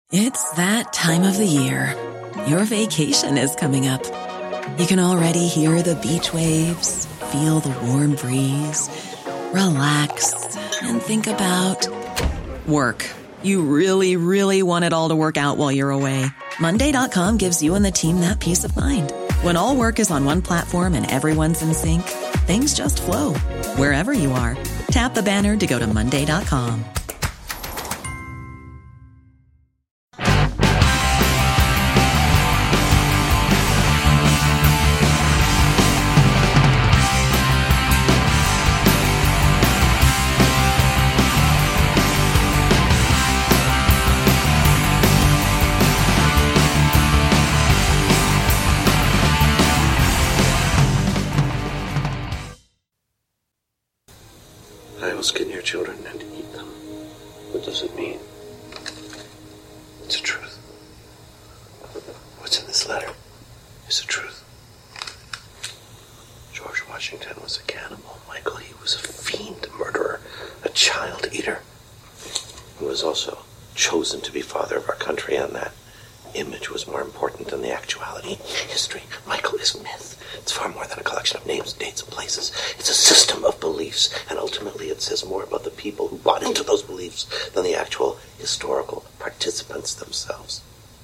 It's that time of the year. Your vacation is coming up. You can already hear the beach waves, feel the warm breeze, relax, and think about work. You really, really want it all to work out while you're away. Monday.com gives you and the team that peace of mind. When all work is on one platform and everyone's in sync, things just flow. Wherever you are, tap the banner to go to Monday.com. I will skin your children and eat them. What does it mean? It's a truth. What's in this letter is a truth. George Washington was a cannibal. Michael, he was a fiend, a murderer, a child eater. He was also chosen to be father of our country, and that image was more important than the actuality. History, Michael, is myth. It's far more than a collection of names, dates, and places. It's a system of beliefs, and ultimately it says more about the people who bought into those beliefs than the actual historical participants themselves.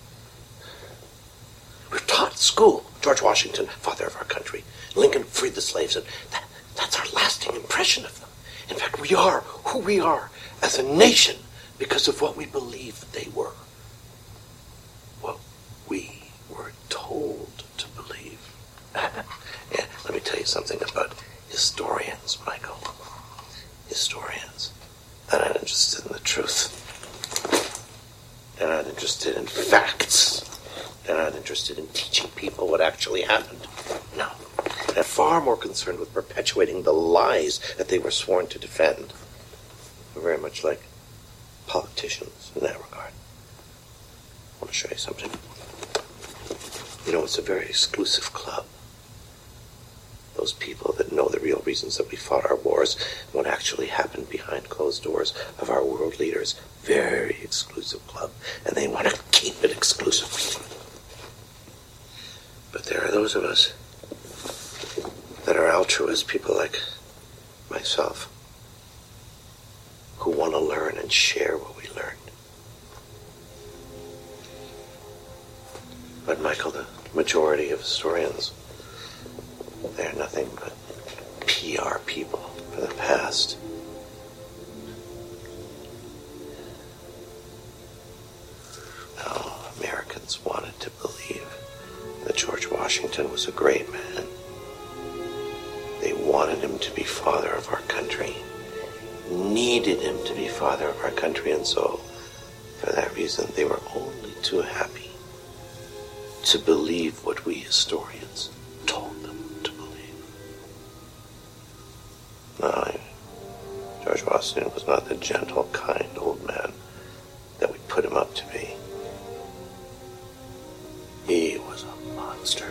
We're taught at school, George Washington, father of our country. Lincoln freed the slaves, and that's our lasting impression of them. In fact, we are who we are as a nation because of what we believe they were. What we were told to believe. Yeah, let me tell you something about historians, Michael. Historians. They're not interested in the truth. They're not interested in facts. They're not interested in teaching people what actually happened. No. They're far more concerned with perpetuating the lies that they were sworn to defend. They're very much like politicians in that regard. I want to show you something. You know, it's a very exclusive club. Those people that know the real reasons that we fought our wars and what actually happened behind closed doors of our world leaders. Very exclusive club. And they want to keep it exclusive. But there are those of us that are altruists, people like myself, who want to learn and share what we learned. But Michael, the majority of historians, they're nothing but PR people for the past. No, Americans wanted to believe that George Washington was a great man. They wanted him to be father of our country, needed him to be father of our country, and so, for that reason, they were only too happy to believe what we historians told them to believe. No, George Washington was not the gentle, kind old man that we put him up to be. He was a monster.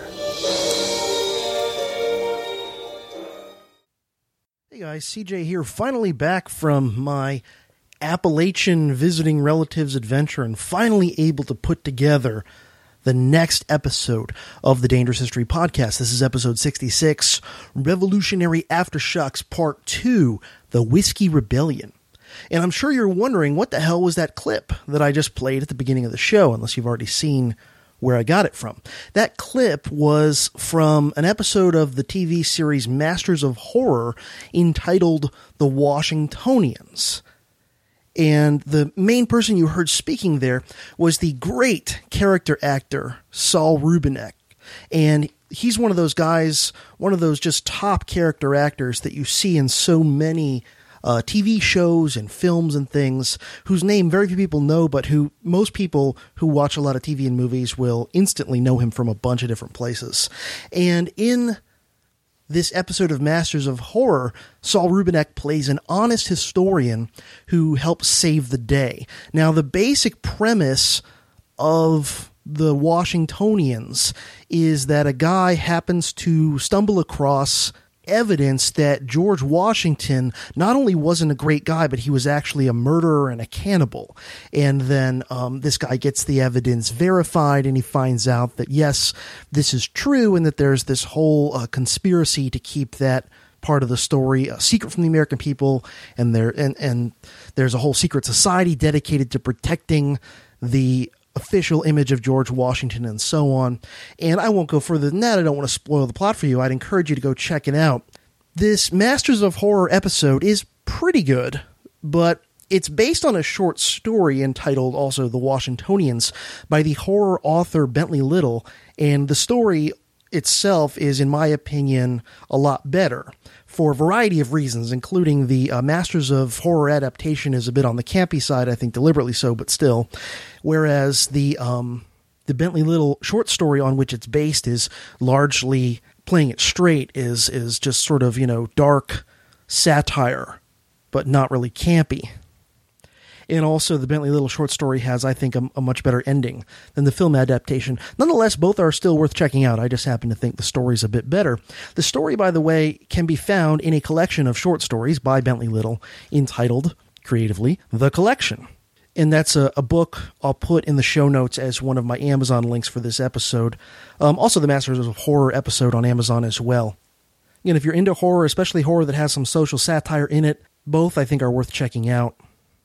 Hey guys, CJ here, finally back from my Appalachian visiting relatives adventure and finally able to put together the next episode of the Dangerous History Podcast. This is episode 66, Revolutionary Aftershocks Part 2, The Whiskey Rebellion. And I'm sure you're wondering, what the hell was that clip that I just played at the beginning of the show, unless you've already seen where I got it from. That clip was from an episode of the TV series Masters of Horror entitled The Washingtonians. And the main person you heard speaking there was the great character actor, Saul Rubinek. And he's one of those guys, one of those just top character actors that you see in so many TV shows and films and things, whose name very few people know, but who most people who watch a lot of TV and movies will instantly know him from a bunch of different places. And in this episode of Masters of Horror, Saul Rubinek plays an honest historian who helps save the day. Now, the basic premise of the Washingtonians is that a guy happens to stumble across evidence that George Washington not only wasn't a great guy, but he was actually a murderer and a cannibal. And then this guy gets the evidence verified, and he finds out that, yes, this is true, and that there's this whole conspiracy to keep that part of the story a secret from the American people, and there's a whole secret society dedicated to protecting the official image of George Washington and so on. And I won't go further than that. I don't want to spoil the plot for you. I'd encourage you to go check it out. This Masters of Horror episode is pretty good, but it's based on a short story entitled also The Washingtonians by the horror author Bentley Little, and the story itself is, in my opinion, a lot better for a variety of reasons, including the Masters of Horror adaptation is a bit on the campy side, I think deliberately so, but still. Whereas the Bentley Little short story on which it's based is largely playing it straight, is just sort of, dark satire, but not really campy. And also the Bentley Little short story has, I think, a much better ending than the film adaptation. Nonetheless, both are still worth checking out. I just happen to think the story's a bit better. The story, by the way, can be found in a collection of short stories by Bentley Little entitled, creatively, The Collection. And that's a book I'll put in the show notes as one of my Amazon links for this episode. Also the Masters of Horror episode on Amazon as well. Again, if you're into horror, especially horror that has some social satire in it, both I think are worth checking out.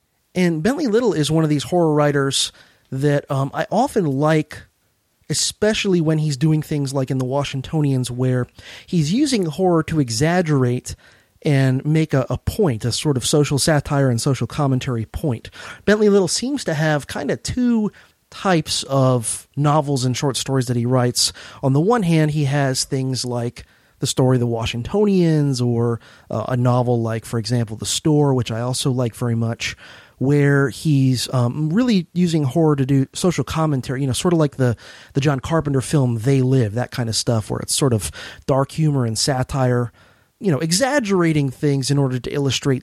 And Bentley Little is one of these horror writers that I often like, especially when he's doing things like in The Washingtonians, where he's using horror to exaggerate and make a point, a sort of social satire and social commentary point. Bentley Little seems to have kind of two types of novels and short stories that he writes. On the one hand, he has things like the story The Washingtonians, or a novel like, for example, The Store, which I also like very much, where he's really using horror to do social commentary, sort of like the John Carpenter film They Live, that kind of stuff, where it's sort of dark humor and satire, exaggerating things in order to illustrate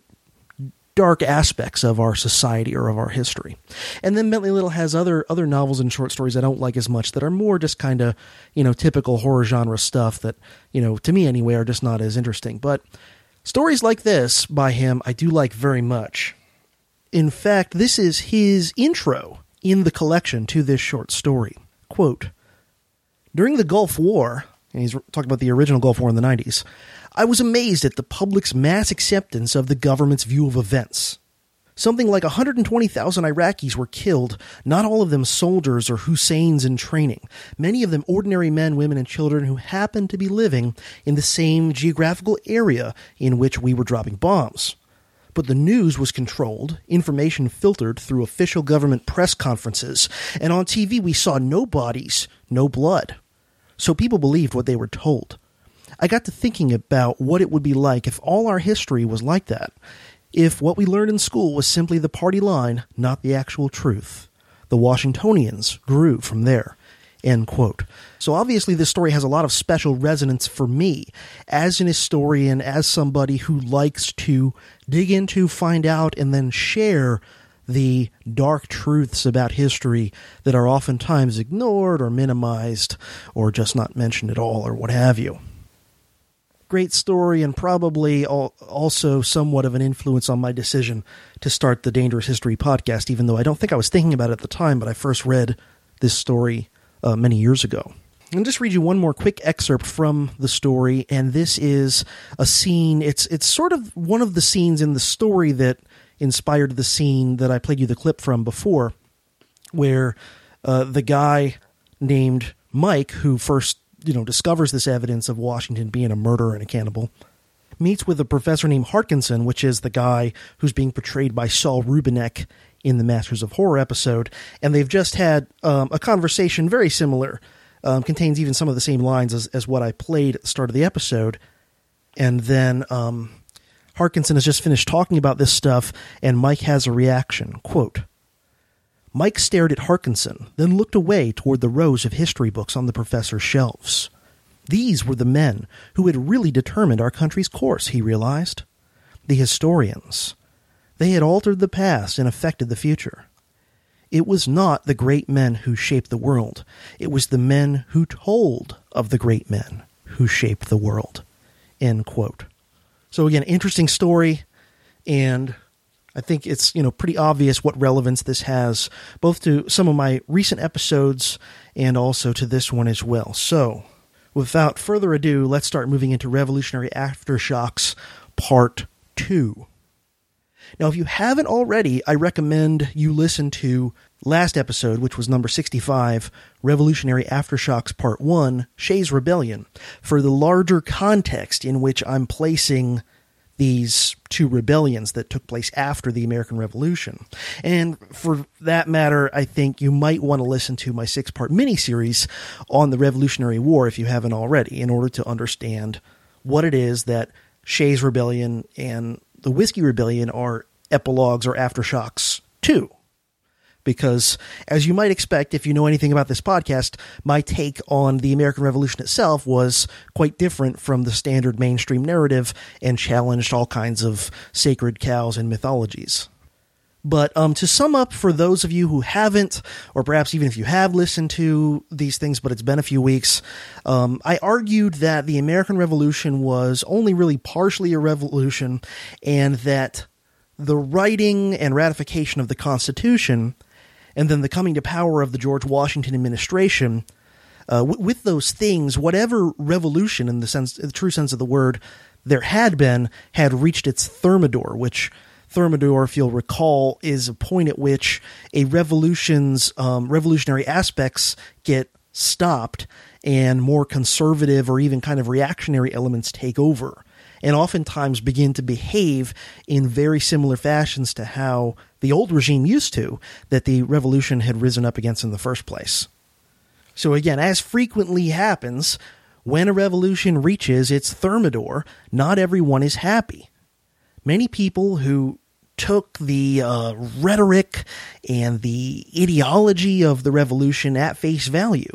dark aspects of our society or of our history. And then Bentley Little has other novels and short stories I don't like as much that are more just kind of, typical horror genre stuff that, to me anyway, are just not as interesting. But stories like this by him, I do like very much. In fact, this is his intro in the collection to this short story. Quote, "During the Gulf War," and he's talking about the original Gulf War in the 90s, "I was amazed at the public's mass acceptance of the government's view of events. Something like 120,000 Iraqis were killed, not all of them soldiers or Husseins in training, many of them ordinary men, women, and children who happened to be living in the same geographical area in which we were dropping bombs. But the news was controlled, information filtered through official government press conferences, and on TV we saw no bodies, no blood. So people believed what they were told. I got to thinking about what it would be like if all our history was like that, if what we learned in school was simply the party line, not the actual truth. The Washingtonians grew from there." End quote. So obviously this story has a lot of special resonance for me as an historian, as somebody who likes to dig into, find out, and then share the dark truths about history that are oftentimes ignored or minimized or just not mentioned at all or what have you. Great story, and probably also somewhat of an influence on my decision to start the Dangerous History podcast, even though I don't think I was thinking about it at the time, but I first read this story many years ago. I'll just read you one more quick excerpt from the story, and this is a scene. It's sort of one of the scenes in the story that inspired the scene that I played you the clip from before, where the guy named Mike, who first discovers this evidence of Washington being a murderer and a cannibal, meets with a professor named Harkinson, which is the guy who's being portrayed by Saul Rubinek in the Masters of Horror episode, and they've just had a conversation very similar, contains even some of the same lines as what I played at the start of the episode, and then Harkinson has just finished talking about this stuff, and Mike has a reaction. Quote, "Mike stared at Harkinson, then looked away toward the rows of history books on the professor's shelves. These were the men who had really determined our country's course, he realized. The historians. They had altered the past and affected the future. It was not the great men who shaped the world. It was the men who told of the great men who shaped the world." end quote. So again, interesting story, and I think it's, pretty obvious what relevance this has, both to some of my recent episodes and also to this one as well. So, without further ado, let's start moving into Revolutionary Aftershocks Part 2. Now, if you haven't already, I recommend you listen to last episode, which was number 65, Revolutionary Aftershocks Part 1, Shays Rebellion, for the larger context in which I'm placing these two rebellions that took place after the American Revolution. And for that matter, I think you might want to listen to my 6-part miniseries on the Revolutionary War if you haven't already, in order to understand what it is that Shays Rebellion and the Whiskey Rebellion are epilogues or aftershocks to. Because, as you might expect, if you know anything about this podcast, my take on the American Revolution itself was quite different from the standard mainstream narrative and challenged all kinds of sacred cows and mythologies. But to sum up, for those of you who haven't, or perhaps even if you have listened to these things, but it's been a few weeks, I argued that the American Revolution was only really partially a revolution, and that the writing and ratification of the Constitution, and then the coming to power of the George Washington administration, with those things, whatever revolution in the true sense of the word there had been, had reached its thermidor, which thermidor, if you'll recall, is a point at which a revolution's revolutionary aspects get stopped and more conservative or even kind of reactionary elements take over, and oftentimes begin to behave in very similar fashions to how the old regime used to, that the revolution had risen up against in the first place. So again, as frequently happens, when a revolution reaches its thermidor, not everyone is happy. Many people who took the rhetoric and the ideology of the revolution at face value,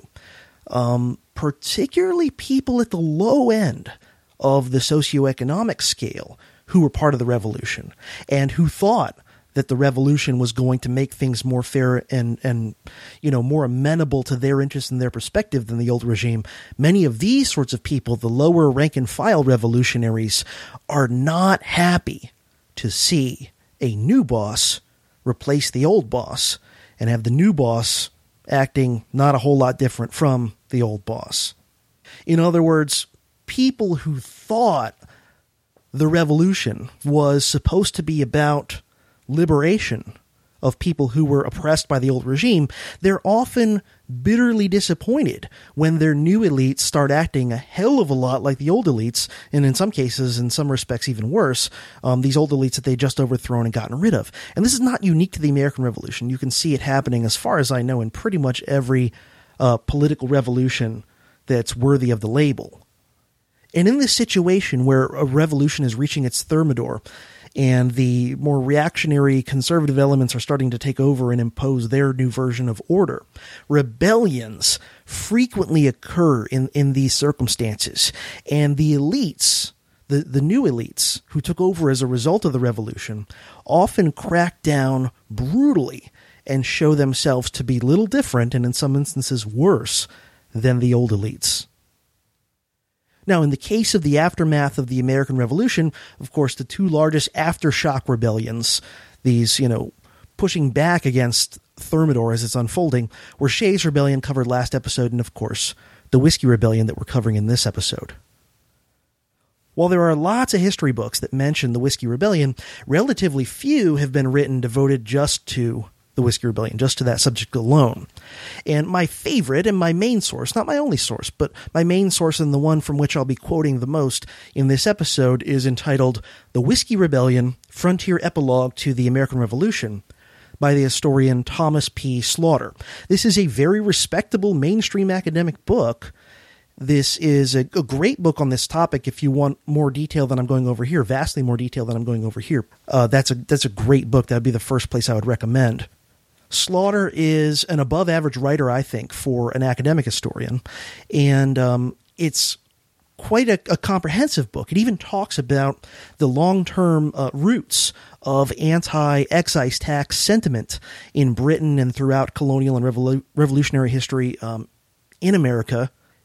particularly people at the low end of the socioeconomic scale who were part of the revolution and who thought that the revolution was going to make things more fair and more amenable to their interests and their perspective than the old regime. Many of these sorts of people, the lower rank and file revolutionaries, are not happy to see a new boss replace the old boss and have the new boss acting not a whole lot different from the old boss. In other words, people who thought the revolution was supposed to be about liberation of people who were oppressed by the old regime, they're often bitterly disappointed when their new elites start acting a hell of a lot like the old elites, and in some cases, in some respects, even worse, these old elites that they just overthrown and gotten rid of. And this is not unique to the American Revolution. You can see it happening, as far as I know, in pretty much every political revolution that's worthy of the label. And in this situation where a revolution is reaching its thermidor, and the more reactionary conservative elements are starting to take over and impose their new version of order, rebellions frequently occur in these circumstances. And the elites, the new elites who took over as a result of the revolution, often crack down brutally and show themselves to be little different, and in some instances worse, than the old elites. Now, in the case of the aftermath of the American Revolution, of course, the two largest aftershock rebellions, these, pushing back against Thermidor as it's unfolding, were Shays Rebellion, covered last episode, and of course, the Whiskey Rebellion that we're covering in this episode. While there are lots of history books that mention the Whiskey Rebellion, relatively few have been written devoted just to the Whiskey Rebellion, just to that subject alone. And my favorite and my main source, not my only source, but my main source and the one from which I'll be quoting the most in this episode, is entitled The Whiskey Rebellion, Frontier Epilogue to the American Revolution, by the historian Thomas P. Slaughter. This is a very respectable mainstream academic book. This is a great book on this topic if you want more detail than I'm going over here, vastly more detail than I'm going over here. That's a great book. That would be the first place I would recommend. Slaughter is an above-average writer, I think, for an academic historian, and it's quite a comprehensive book. It even talks about the long-term roots of anti-excise tax sentiment in Britain and throughout colonial and revolutionary history in America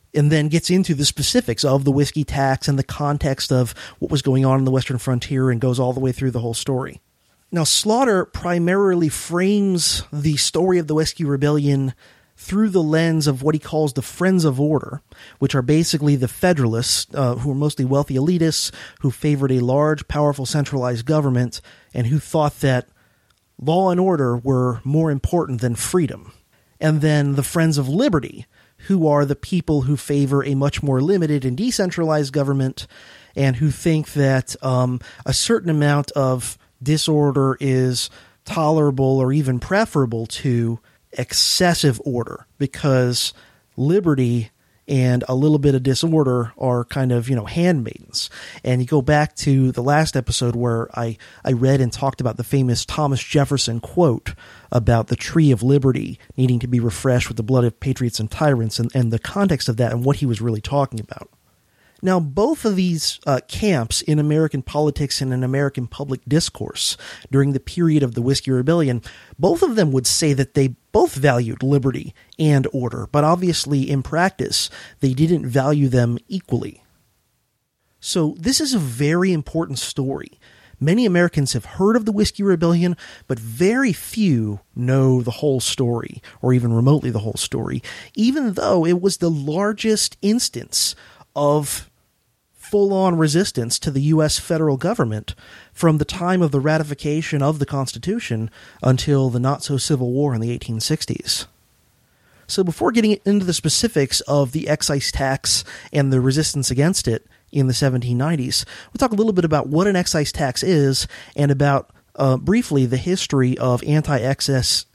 and then gets into the specifics of the whiskey tax and the context of what was going on in the Western frontier and goes all the way through the whole story. Now, Slaughter primarily frames the story of the Whiskey Rebellion through the lens of what he calls the Friends of Order, which are basically the Federalists, who are mostly wealthy elitists who favored a large, powerful, centralized government and who thought that law and order were more important than freedom. And then the Friends of Liberty, who are the people who favor a much more limited and decentralized government and who think that a certain amount of disorder is tolerable or even preferable to excessive order, because liberty and a little bit of disorder are kind of, handmaidens. And you go back to the last episode where I read and talked about the famous Thomas Jefferson quote about the tree of liberty needing to be refreshed with the blood of patriots and tyrants, and the context of that and what he was really talking about. Now, both of these camps in American politics and in American public discourse during the period of the Whiskey Rebellion, both of them would say that they both valued liberty and order, but obviously in practice, they didn't value them equally. So this is a very important story. Many Americans have heard of the Whiskey Rebellion, but very few know the whole story, or even remotely the whole story, even though it was the largest instance of full-on resistance to the U.S. federal government from the time of the ratification of the Constitution until the not-so-Civil War in the 1860s. So before getting into the specifics of the excise tax and the resistance against it in the 1790s, we'll talk a little bit about what an excise tax is and about, briefly, the history of anti-excise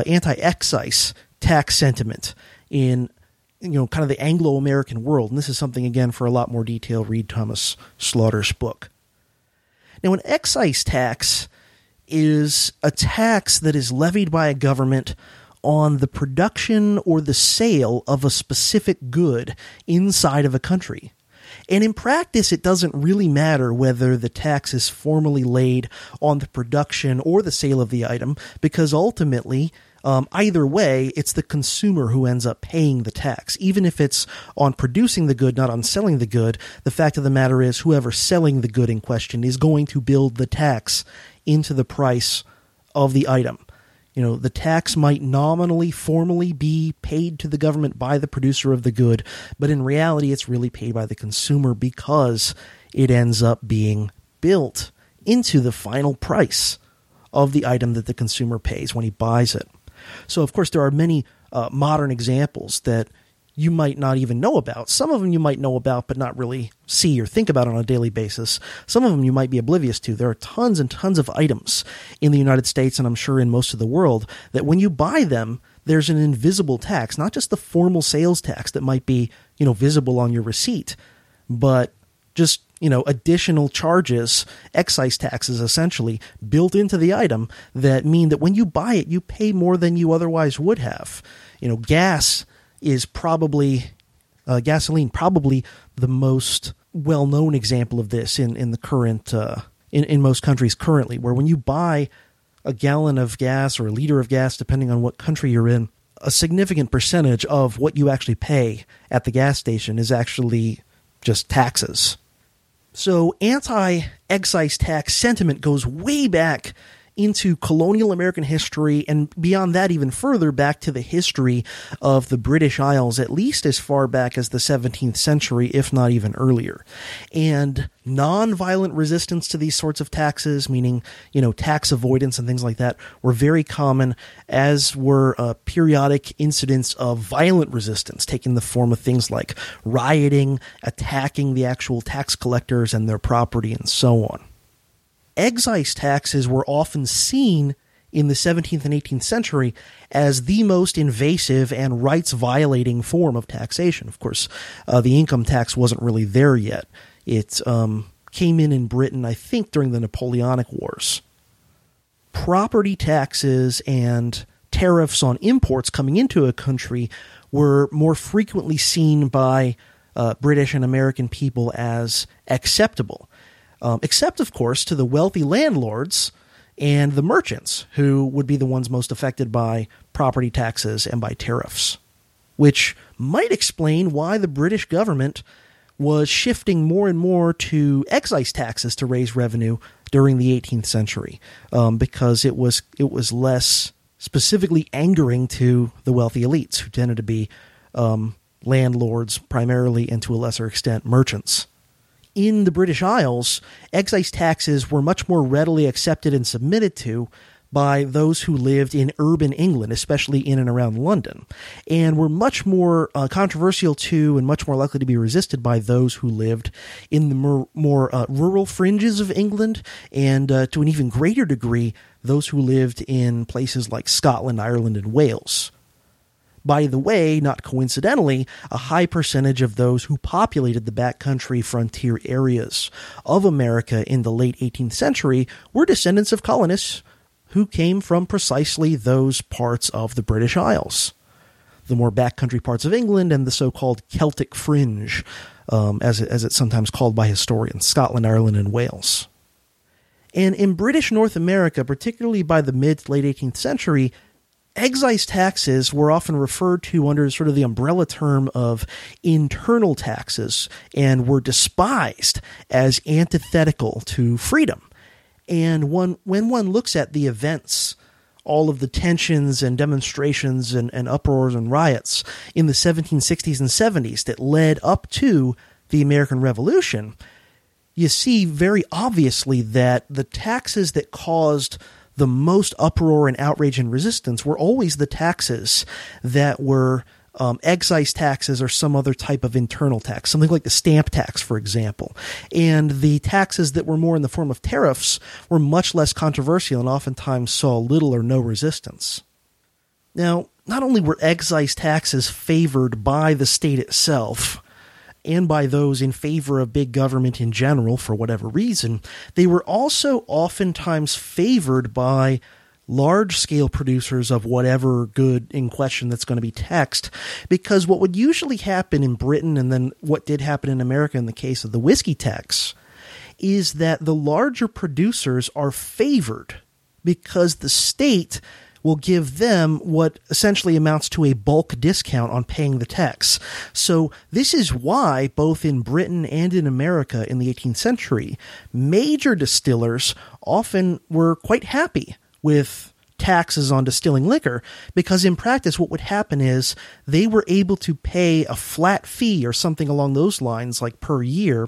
tax sentiment in kind of the Anglo-American world. And this is something, again, for a lot more detail, read Thomas Slaughter's book. Now, an excise tax is a tax that is levied by a government on the production or the sale of a specific good inside of a country. And in practice, it doesn't really matter whether the tax is formally laid on the production or the sale of the item, because ultimately, either way, it's the consumer who ends up paying the tax. Even if it's on producing the good, not on selling the good, the fact of the matter is whoever's selling the good in question is going to build the tax into the price of the item. The tax might nominally, formally be paid to the government by the producer of the good, but in reality, it's really paid by the consumer because it ends up being built into the final price of the item that the consumer pays when he buys it. So, of course, there are many modern examples that you might not even know about. Some of them you might know about but not really see or think about on a daily basis. Some of them you might be oblivious to. There are tons and tons of items in the United States, and I'm sure in most of the world, that when you buy them, there's an invisible tax, not just the formal sales tax that might be, visible on your receipt, but just, additional charges, excise taxes essentially, built into the item that mean that when you buy it, you pay more than you otherwise would have. Gas is gasoline probably the most well-known example of this in the current, in most countries currently, where when you buy a gallon of gas or a liter of gas, depending on what country you're in, a significant percentage of what you actually pay at the gas station is actually just taxes. So anti-excise tax sentiment goes way back into colonial American history, and beyond that even further back to the history of the British Isles, at least as far back as the 17th century, if not even earlier. And nonviolent resistance to these sorts of taxes, meaning, tax avoidance and things like that, were very common, as were periodic incidents of violent resistance, taking the form of things like rioting, attacking the actual tax collectors and their property, and so on. Excise taxes were often seen in the 17th and 18th century as the most invasive and rights-violating form of taxation. Of course, the income tax wasn't really there yet. It came in Britain, I think, during the Napoleonic Wars. Property taxes and tariffs on imports coming into a country were more frequently seen by British and American people as acceptable. Except, of course, to the wealthy landlords and the merchants, who would be the ones most affected by property taxes and by tariffs. which might explain why the British government was shifting more and more to excise taxes to raise revenue during the 18th century, because it was less specifically angering to the wealthy elites, who tended to be landlords primarily, and to a lesser extent merchants. In the British Isles, excise taxes were much more readily accepted and submitted to by those who lived in urban England, especially in and around London, and were much more controversial to and much more likely to be resisted by those who lived in the more rural fringes of England, and to an even greater degree, those who lived in places like Scotland, Ireland, and Wales. By the way, not coincidentally, a high percentage of those who populated the backcountry frontier areas of America in the late 18th century were descendants of colonists who came from precisely those parts of the British Isles, the more backcountry parts of England and the so-called Celtic fringe, as it's sometimes called by historians, Scotland, Ireland, and Wales. And in British North America, particularly by the mid to late 18th century, excise taxes were often referred to under sort of the umbrella term of internal taxes and were despised as antithetical to freedom. And when one looks at the events, all of the tensions and demonstrations and uproars and riots in the 1760s and 70s that led up to the American Revolution, you see very obviously that the taxes that caused the most uproar and outrage and resistance were always the taxes that were excise taxes or some other type of internal tax, something like the stamp tax, for example. And the taxes that were more in the form of tariffs were much less controversial and oftentimes saw little or no resistance. Now, not only were excise taxes favored by the state itself, and by those in favor of big government in general for whatever reason, they were also oftentimes favored by large-scale producers of whatever good in question that's going to be taxed, because what would usually happen in Britain, and then what did happen in America in the case of the whiskey tax, is that the larger producers are favored because the state will give them what essentially amounts to a bulk discount on paying the tax. So this is why, both in Britain and in America in the 18th century, major distillers often were quite happy with taxes on distilling liquor, because in practice what would happen is they were able to pay a flat fee or something along those lines, like per year,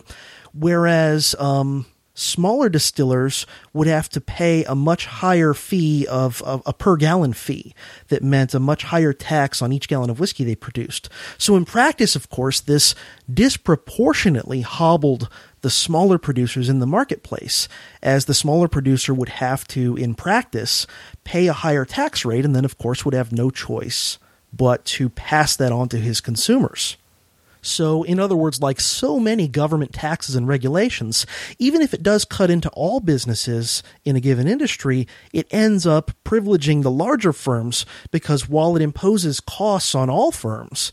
whereas smaller distillers would have to pay a much higher fee of a per gallon fee that meant a much higher tax on each gallon of whiskey they produced. So in practice, of course, this disproportionately hobbled the smaller producers in the marketplace, as the smaller producer would have to, in practice, pay a higher tax rate and then, of course, would have no choice but to pass that on to his consumers. So, in other words, like so many government taxes and regulations, even if it does cut into all businesses in a given industry, it ends up privileging the larger firms, because while it imposes costs on all firms,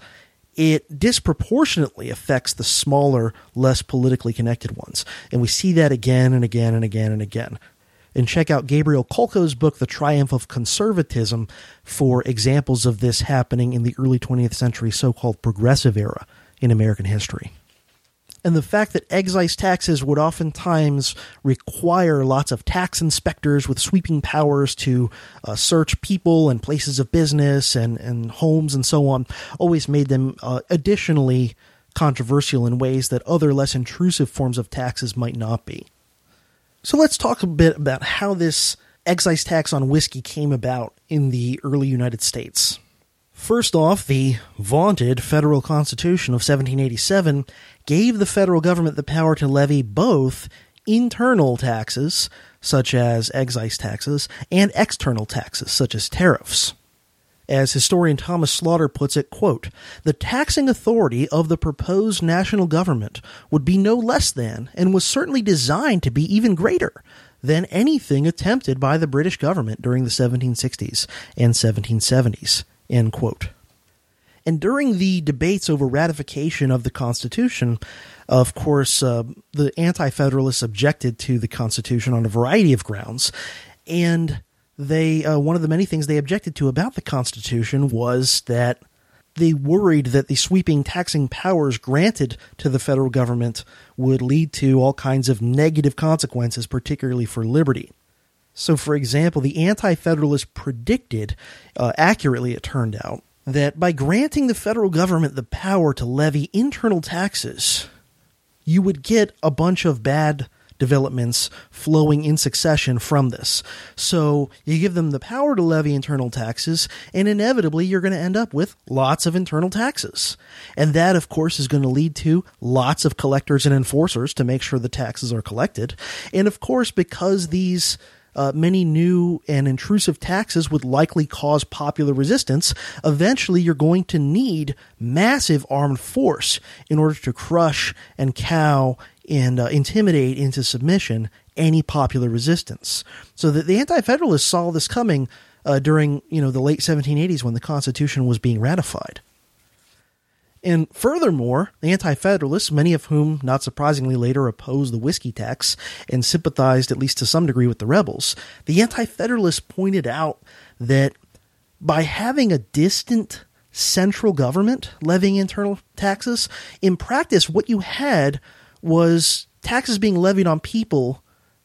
it disproportionately affects the smaller, less politically connected ones. And we see that again and again and again and again. And check out Gabriel Kolko's book, The Triumph of Conservatism, for examples of this happening in the early 20th century so-called progressive era in American history. And the fact that excise taxes would oftentimes require lots of tax inspectors with sweeping powers to search people and places of business and homes and so on always made them additionally controversial in ways that other less intrusive forms of taxes might not be. So let's talk a bit about how this excise tax on whiskey came about in the early United States. First off, the vaunted Federal Constitution of 1787 gave the federal government the power to levy both internal taxes, such as excise taxes, and external taxes, such as tariffs. As historian Thomas Slaughter puts it, quote, "The taxing authority of the proposed national government would be no less than, and was certainly designed to be even greater, than anything attempted by the British government during the 1760s and 1770s. End quote. And during the debates over ratification of the Constitution, of course, the Anti-Federalists objected to the Constitution on a variety of grounds, and they one of the many things they objected to about the Constitution was that they worried that the sweeping taxing powers granted to the federal government would lead to all kinds of negative consequences, particularly for liberty. So, for example, the Anti-Federalists predicted, accurately it turned out, that by granting the federal government the power to levy internal taxes, you would get a bunch of bad developments flowing in succession from this. So you give them the power to levy internal taxes, and inevitably you're going to end up with lots of internal taxes. And that, of course, is going to lead to lots of collectors and enforcers to make sure the taxes are collected. And of course, because these many new and intrusive taxes would likely cause popular resistance, eventually you're going to need massive armed force in order to crush and cow and intimidate into submission any popular resistance. So that the Anti-Federalists saw this coming during the late 1780s when the Constitution was being ratified. And furthermore, the Anti-Federalists, many of whom, not surprisingly, later opposed the whiskey tax and sympathized, at least to some degree, with the rebels, the Anti-Federalists pointed out that by having a distant central government levying internal taxes, in practice what you had was taxes being levied on people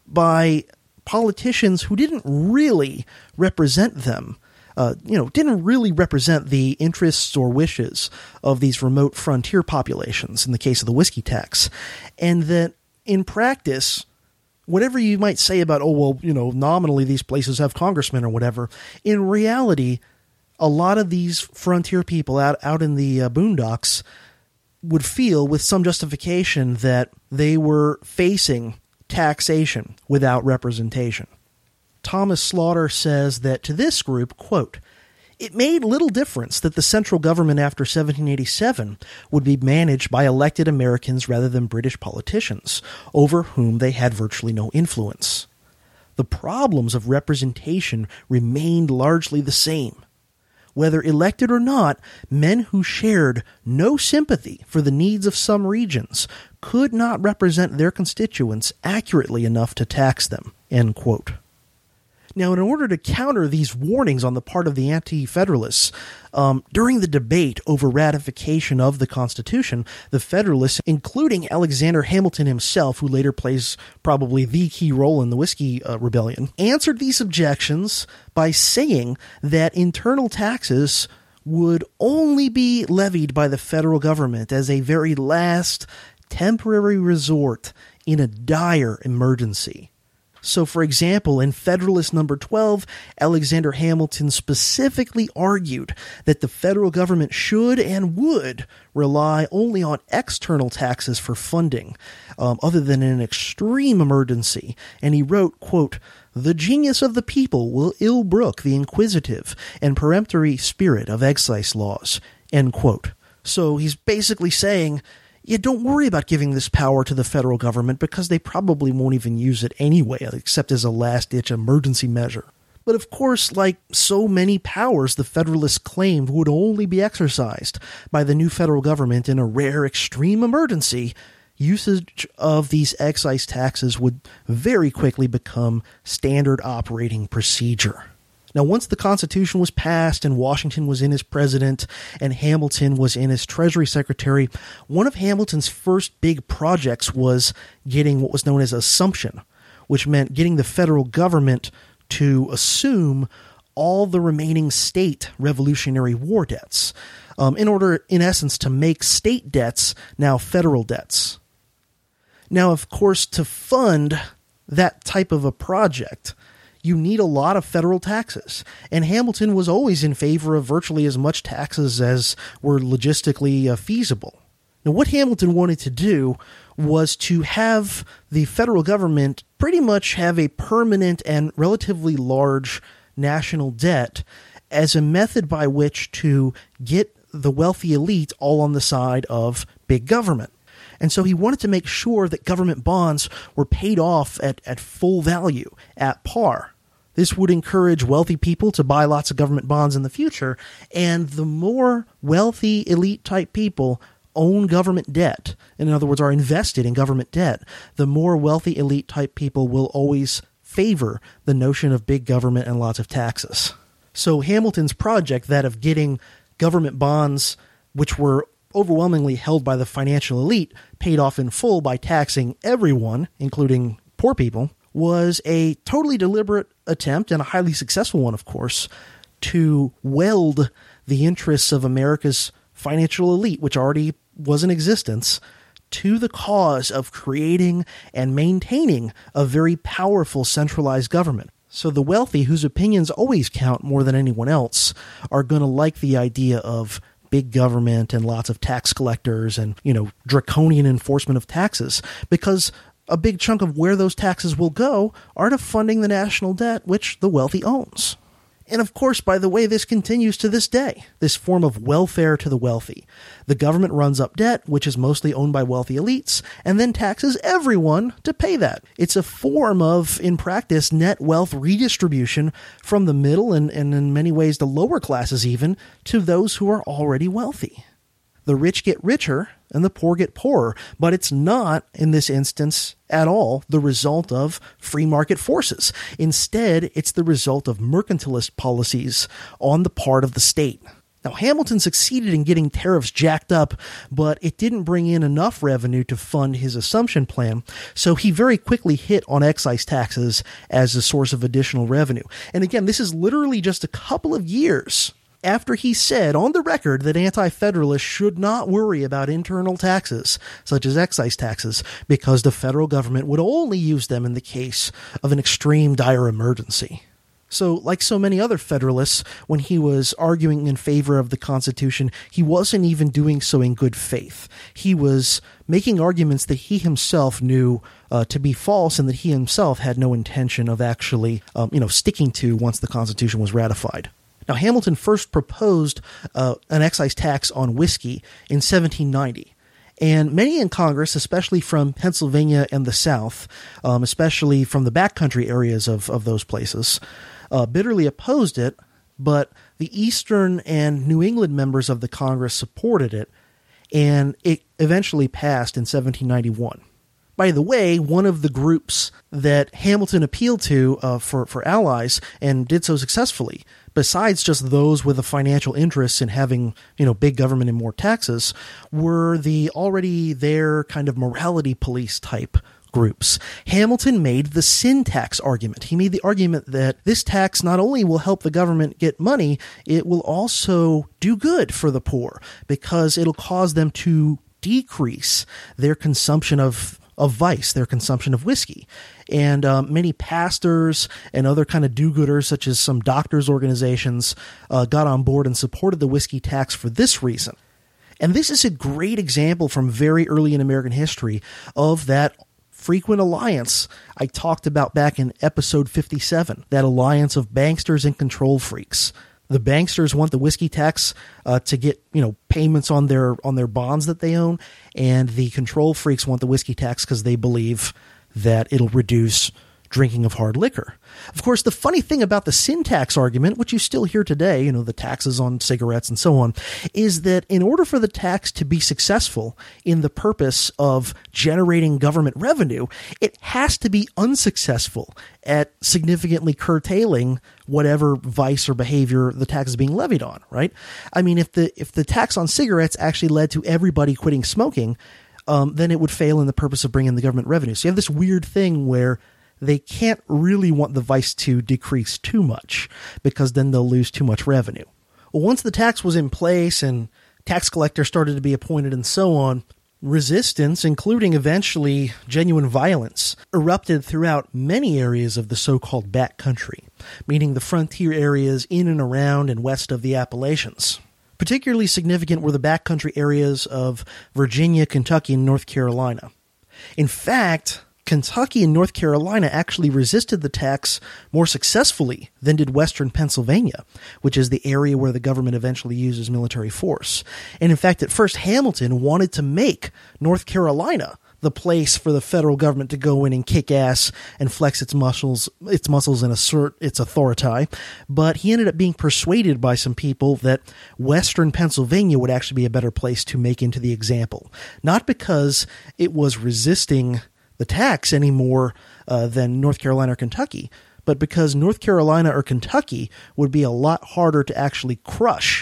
by politicians who didn't really represent them. Didn't really represent the interests or wishes of these remote frontier populations in the case of the whiskey tax. And that in practice, whatever you might say about, nominally these places have congressmen or whatever, in reality, a lot of these frontier people out in the boondocks would feel with some justification that they were facing taxation without representation. Thomas Slaughter says that to this group, quote, "It made little difference that the central government after 1787 would be managed by elected Americans rather than British politicians, over whom they had virtually no influence. The problems of representation remained largely the same. Whether elected or not, men who shared no sympathy for the needs of some regions could not represent their constituents accurately enough to tax them," end quote. Now, in order to counter these warnings on the part of the Anti-Federalists, during the debate over ratification of the Constitution, the Federalists, including Alexander Hamilton himself, who later plays probably the key role in the Whiskey Rebellion, answered these objections by saying that internal taxes would only be levied by the federal government as a very last temporary resort in a dire emergency. So, for example, in Federalist number 12, Alexander Hamilton specifically argued that the federal government should and would rely only on external taxes for funding, other than in an extreme emergency. And he wrote, quote, "The genius of the people will ill brook the inquisitive and peremptory spirit of excise laws," end quote. So he's basically saying, don't worry about giving this power to the federal government because they probably won't even use it anyway, except as a last-ditch emergency measure. But of course, like so many powers the Federalists claimed would only be exercised by the new federal government in a rare extreme emergency, usage of these excise taxes would very quickly become standard operating procedure. Now, once the Constitution was passed and Washington was in as president and Hamilton was in as Treasury Secretary, one of Hamilton's first big projects was getting what was known as assumption, which meant getting the federal government to assume all the remaining state Revolutionary War debts, in order, in essence, to make state debts now federal debts. Now, of course, to fund that type of a project, you need a lot of federal taxes, and Hamilton was always in favor of virtually as much taxes as were logistically feasible. Now, what Hamilton wanted to do was to have the federal government pretty much have a permanent and relatively large national debt as a method by which to get the wealthy elite all on the side of big government. And so he wanted to make sure that government bonds were paid off at full value, at par. This would encourage wealthy people to buy lots of government bonds in the future, and the more wealthy elite-type people own government debt, in other words, are invested in government debt, the more wealthy elite-type people will always favor the notion of big government and lots of taxes. So Hamilton's project, that of getting government bonds, which were overwhelmingly held by the financial elite, paid off in full by taxing everyone, including poor people, was a totally deliberate attempt, and a highly successful one, of course, to weld the interests of America's financial elite, which already was in existence, to the cause of creating and maintaining a very powerful centralized government. So the wealthy, whose opinions always count more than anyone else, are going to like the idea of big government and lots of tax collectors and, draconian enforcement of taxes, because a big chunk of where those taxes will go are to funding the national debt, which the wealthy owns. And of course, by the way, this continues to this day, this form of welfare to the wealthy. The government runs up debt, which is mostly owned by wealthy elites, and then taxes everyone to pay that. It's a form of, in practice, net wealth redistribution from the middle and in many ways the lower classes even, to those who are already wealthy. The rich get richer and the poor get poorer, but it's not, in this instance, at all the result of free market forces. Instead, it's the result of mercantilist policies on the part of the state. Now, Hamilton succeeded in getting tariffs jacked up, but it didn't bring in enough revenue to fund his assumption plan, so he very quickly hit on excise taxes as a source of additional revenue. And again, this is literally just a couple of years after he said on the record that anti-federalists should not worry about internal taxes, such as excise taxes, because the federal government would only use them in the case of an extreme dire emergency. So, like so many other Federalists, when he was arguing in favor of the Constitution, he wasn't even doing so in good faith. He was making arguments that he himself knew to be false and that he himself had no intention of actually, sticking to once the Constitution was ratified. Now, Hamilton first proposed an excise tax on whiskey in 1790. And many in Congress, especially from Pennsylvania and the South, especially from the backcountry areas of those places, bitterly opposed it, but the Eastern and New England members of the Congress supported it, and it eventually passed in 1791. By the way, one of the groups that Hamilton appealed to for allies, and did so successfully, besides just those with a financial interest in having, big government and more taxes, were the already there kind of morality police type groups. Hamilton made the sin tax argument. He made the argument that this tax not only will help the government get money, it will also do good for the poor because it'll cause them to decrease their consumption of vice, their consumption of whiskey. And many pastors and other kind of do-gooders, such as some doctors' organizations, got on board and supported the whiskey tax for this reason. And this is a great example from very early in American history of that frequent alliance I talked about back in episode 57, that alliance of banksters and control freaks. The banksters want the whiskey tax to get, payments on their bonds that they own, and the control freaks want the whiskey tax because they believe that it'll reduce drinking of hard liquor. Of course, the funny thing about the sin tax argument, which you still hear today, the taxes on cigarettes and so on, is that in order for the tax to be successful in the purpose of generating government revenue, it has to be unsuccessful at significantly curtailing whatever vice or behavior the tax is being levied on, right? I mean, if the tax on cigarettes actually led to everybody quitting smoking, then it would fail in the purpose of bringing the government revenue. So you have this weird thing where they can't really want the vice to decrease too much because then they'll lose too much revenue. Well, once the tax was in place and tax collectors started to be appointed and so on, resistance, including eventually genuine violence, erupted throughout many areas of the so-called backcountry, meaning the frontier areas in and around and west of the Appalachians. Particularly significant were the backcountry areas of Virginia, Kentucky, and North Carolina. In fact, Kentucky and North Carolina actually resisted the tax more successfully than did western Pennsylvania, which is the area where the government eventually uses military force. And in fact, at first, Hamilton wanted to make North Carolina the place for the federal government to go in and kick ass and flex its muscles and assert its authority. But he ended up being persuaded by some people that western Pennsylvania would actually be a better place to make into the example. Not because it was resisting the tax any more than North Carolina or Kentucky, but because North Carolina or Kentucky would be a lot harder to actually crush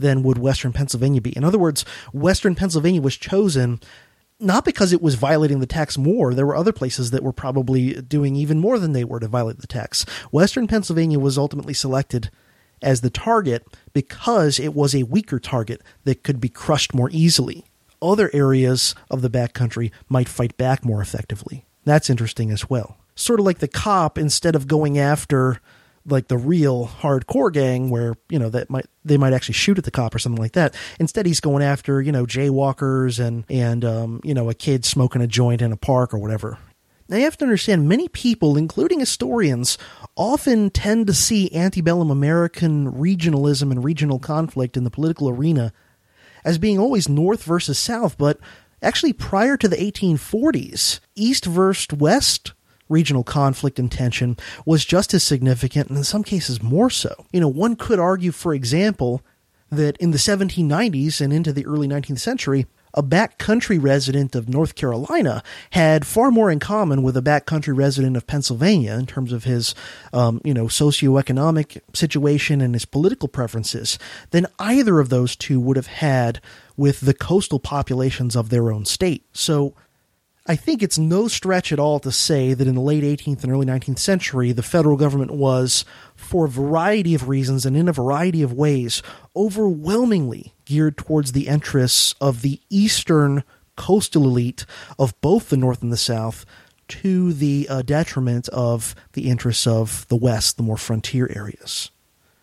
than would Western Pennsylvania be. In other words, Western Pennsylvania was chosen not because it was violating the tax more. There were other places that were probably doing even more than they were to violate the tax. Western Pennsylvania was ultimately selected as the target because it was a weaker target that could be crushed more easily. Other areas of the backcountry might fight back more effectively. That's interesting as well. Sort of like the cop, instead of going after like the real hardcore gang where, they might actually shoot at the cop or something like that. Instead, he's going after, jaywalkers and a kid smoking a joint in a park or whatever. Now, you have to understand, many people, including historians, often tend to see antebellum American regionalism and regional conflict in the political arena as being always North versus South, but actually prior to the 1840s, East versus West regional conflict and tension was just as significant, and in some cases more so. One could argue, for example, that in the 1790s and into the early 19th century, a backcountry resident of North Carolina had far more in common with a backcountry resident of Pennsylvania in terms of his, socioeconomic situation and his political preferences than either of those two would have had with the coastal populations of their own state. So I think it's no stretch at all to say that in the late 18th and early 19th century, the federal government was, for a variety of reasons and in a variety of ways, overwhelmingly geared towards the interests of the eastern coastal elite of both the North and the South, to the detriment of the interests of the West, the more frontier areas.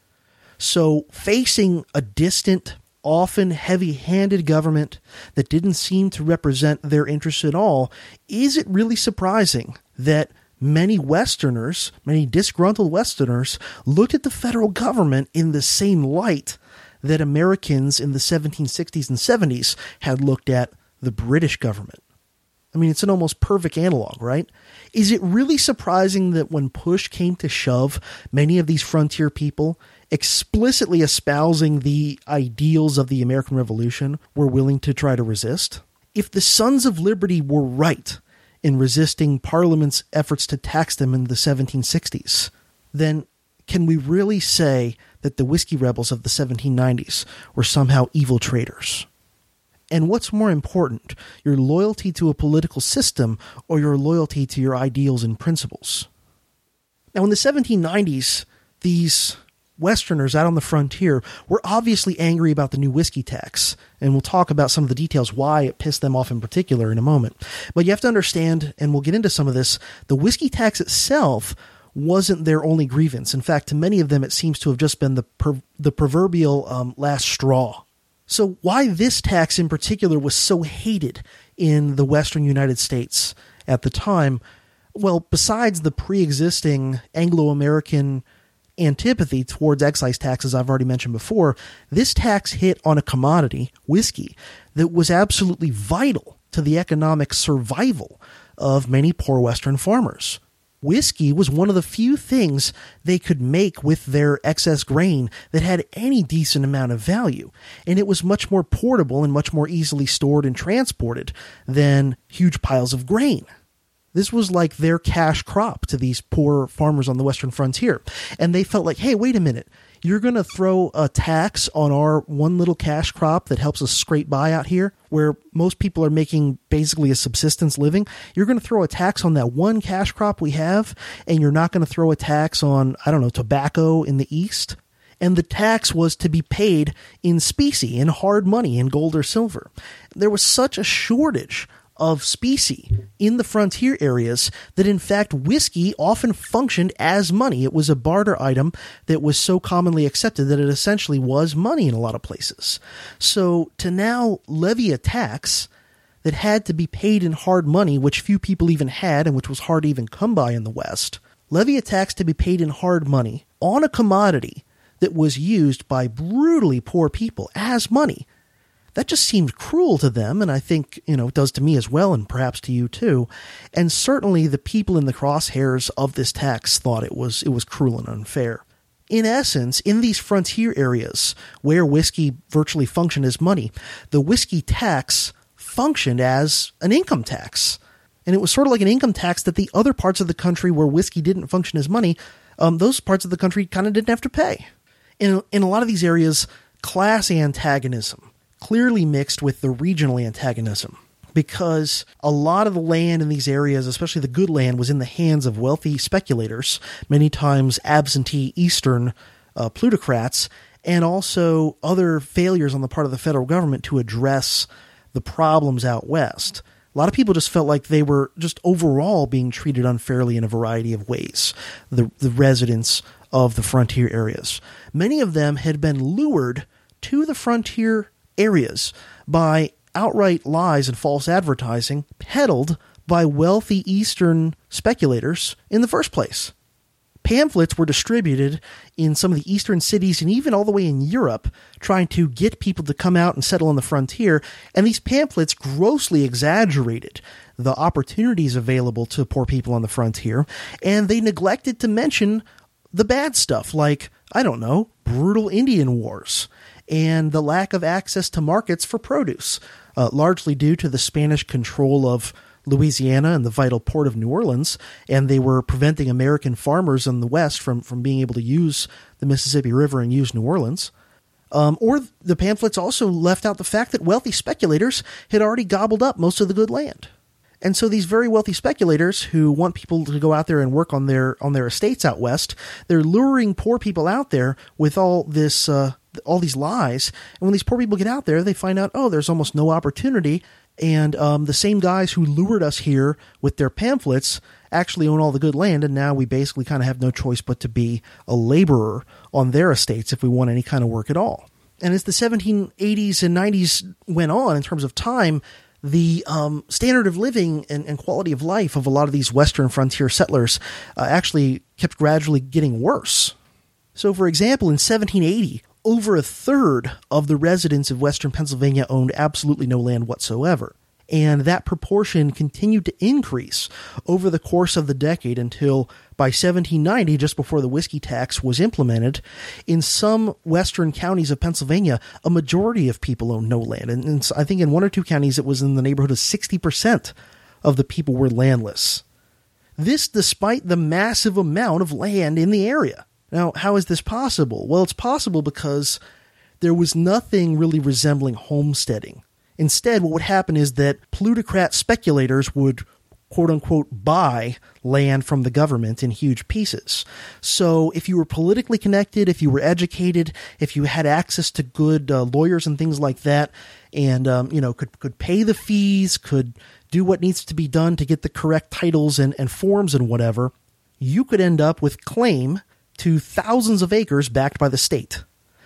So facing a distant, often heavy-handed government that didn't seem to represent their interests at all, is it really surprising that many Westerners, many disgruntled Westerners, looked at the federal government in the same light that Americans in the 1760s and 70s had looked at the British government? I mean, it's an almost perfect analog, right? Is it really surprising that when push came to shove, many of these frontier people, explicitly espousing the ideals of the American Revolution, were willing to try to resist? If the Sons of Liberty were right in resisting Parliament's efforts to tax them in the 1760s, then can we really say that the whiskey rebels of the 1790s were somehow evil traitors? And what's more important, your loyalty to a political system or your loyalty to your ideals and principles? Now, in the 1790s, these Westerners out on the frontier were obviously angry about the new whiskey tax, and we'll talk about some of the details why it pissed them off in particular in a moment. But you have to understand, and we'll get into some of this, the whiskey tax itself wasn't their only grievance. In fact, to many of them, it seems to have just been the proverbial last straw. So why this tax in particular was so hated in the Western United States at the time? Well, besides the pre-existing Anglo-American antipathy towards excise taxes I've already mentioned before, this tax hit on a commodity, whiskey, that was absolutely vital to the economic survival of many poor Western farmers. Whiskey was one of the few things they could make with their excess grain that had any decent amount of value, and it was much more portable and much more easily stored and transported than huge piles of grain. This was like their cash crop to these poor farmers on the Western frontier. And they felt like, hey, wait a minute, you're going to throw a tax on our one little cash crop that helps us scrape by out here, where most people are making basically a subsistence living. You're going to throw a tax on that one cash crop we have, and you're not going to throw a tax on, tobacco in the East. And the tax was to be paid in specie, in hard money, in gold or silver. There was such a shortage of specie in the frontier areas that in fact whiskey often functioned as money. It was a barter item that was so commonly accepted that it essentially was money in a lot of places. So to now levy a tax that had to be paid in hard money, which few people even had and which was hard to even come by in the West, levy a tax to be paid in hard money on a commodity that was used by brutally poor people as money, that just seemed cruel to them, and I think, it does to me as well, and perhaps to you too. And certainly the people in the crosshairs of this tax thought it was cruel and unfair. In essence, in these frontier areas where whiskey virtually functioned as money, the whiskey tax functioned as an income tax. And it was sort of like an income tax that the other parts of the country where whiskey didn't function as money, those parts of the country kind of didn't have to pay. In a lot of these areas, class antagonism, clearly mixed with the regional antagonism, because a lot of the land in these areas, especially the good land, was in the hands of wealthy speculators, many times absentee Eastern plutocrats, and also other failures on the part of the federal government to address the problems out west. A lot of people just felt like they were just overall being treated unfairly in a variety of ways, the residents of the frontier areas. Many of them had been lured to the frontier areas by outright lies and false advertising peddled by wealthy Eastern speculators in the first place. Pamphlets were distributed in some of the eastern cities and even all the way in Europe, trying to get people to come out and settle on the frontier, and these pamphlets grossly exaggerated the opportunities available to poor people on the frontier, and they neglected to mention the bad stuff like, I don't know, brutal Indian wars and the lack of access to markets for produce, largely due to the Spanish control of Louisiana and the vital port of New Orleans, and they were preventing American farmers in the West from being able to use the Mississippi River and use New Orleans. Or the pamphlets also left out the fact that wealthy speculators had already gobbled up most of the good land. And so these very wealthy speculators who want people to go out there and work on their estates out west, they're luring poor people out there with all these lies. And when these poor people get out there, they find out, oh, there's almost no opportunity. And the same guys who lured us here with their pamphlets actually own all the good land, and now we basically kind of have no choice but to be a laborer on their estates if we want any kind of work at all. And as the 1780s and 90s went on in terms of time, the standard of living and quality of life of a lot of these western frontier settlers actually kept gradually getting worse. So, for example, in 1780, over a third of the residents of western Pennsylvania owned absolutely no land whatsoever. And that proportion continued to increase over the course of the decade until by 1790, just before the whiskey tax was implemented, in some western counties of Pennsylvania, a majority of people owned no land. And I think in one or two counties, it was in the neighborhood of 60% of the people were landless. This despite the massive amount of land in the area. Now, how is this possible? Well, it's possible because there was nothing really resembling homesteading. Instead, what would happen is that plutocrat speculators would, quote-unquote, buy land from the government in huge pieces. So if you were politically connected, if you were educated, if you had access to good lawyers and things like that, and could pay the fees, could do what needs to be done to get the correct titles and forms and whatever, you could end up with claim to thousands of acres backed by the state.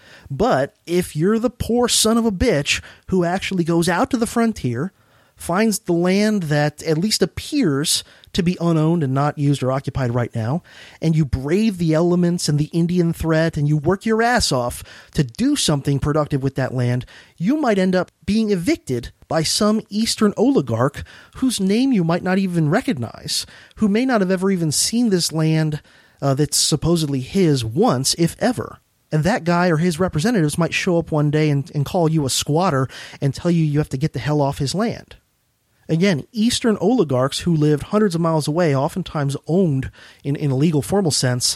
But if you're the poor son of a bitch who actually goes out to the frontier, finds the land that at least appears to be unowned and not used or occupied right now, and you brave the elements and the Indian threat, and you work your ass off to do something productive with that land, you might end up being evicted by some Eastern oligarch whose name you might not even recognize, who may not have ever even seen this land that's supposedly his once, if ever. And that guy or his representatives might show up one day and call you a squatter and tell you have to get the hell off his land. Again, Eastern oligarchs who lived hundreds of miles away oftentimes owned, in a legal formal sense,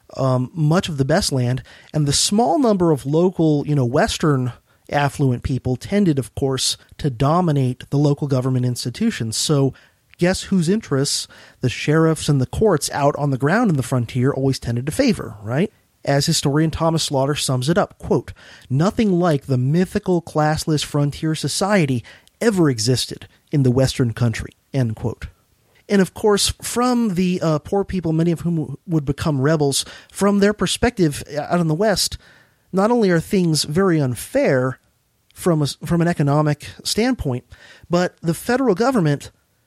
much of the best land, and the small number of local, Western affluent people tended, of course, to dominate the local government institutions. So guess whose interests the sheriffs and the courts out on the ground in the frontier always tended to favor, right? As historian Thomas Slaughter sums it up, quote, "Nothing like the mythical classless frontier society ever existed in the Western country," end quote. And of course, from the poor people, many of whom would become rebels, from their perspective out in the West, not only are things very unfair from an economic standpoint, but the federal government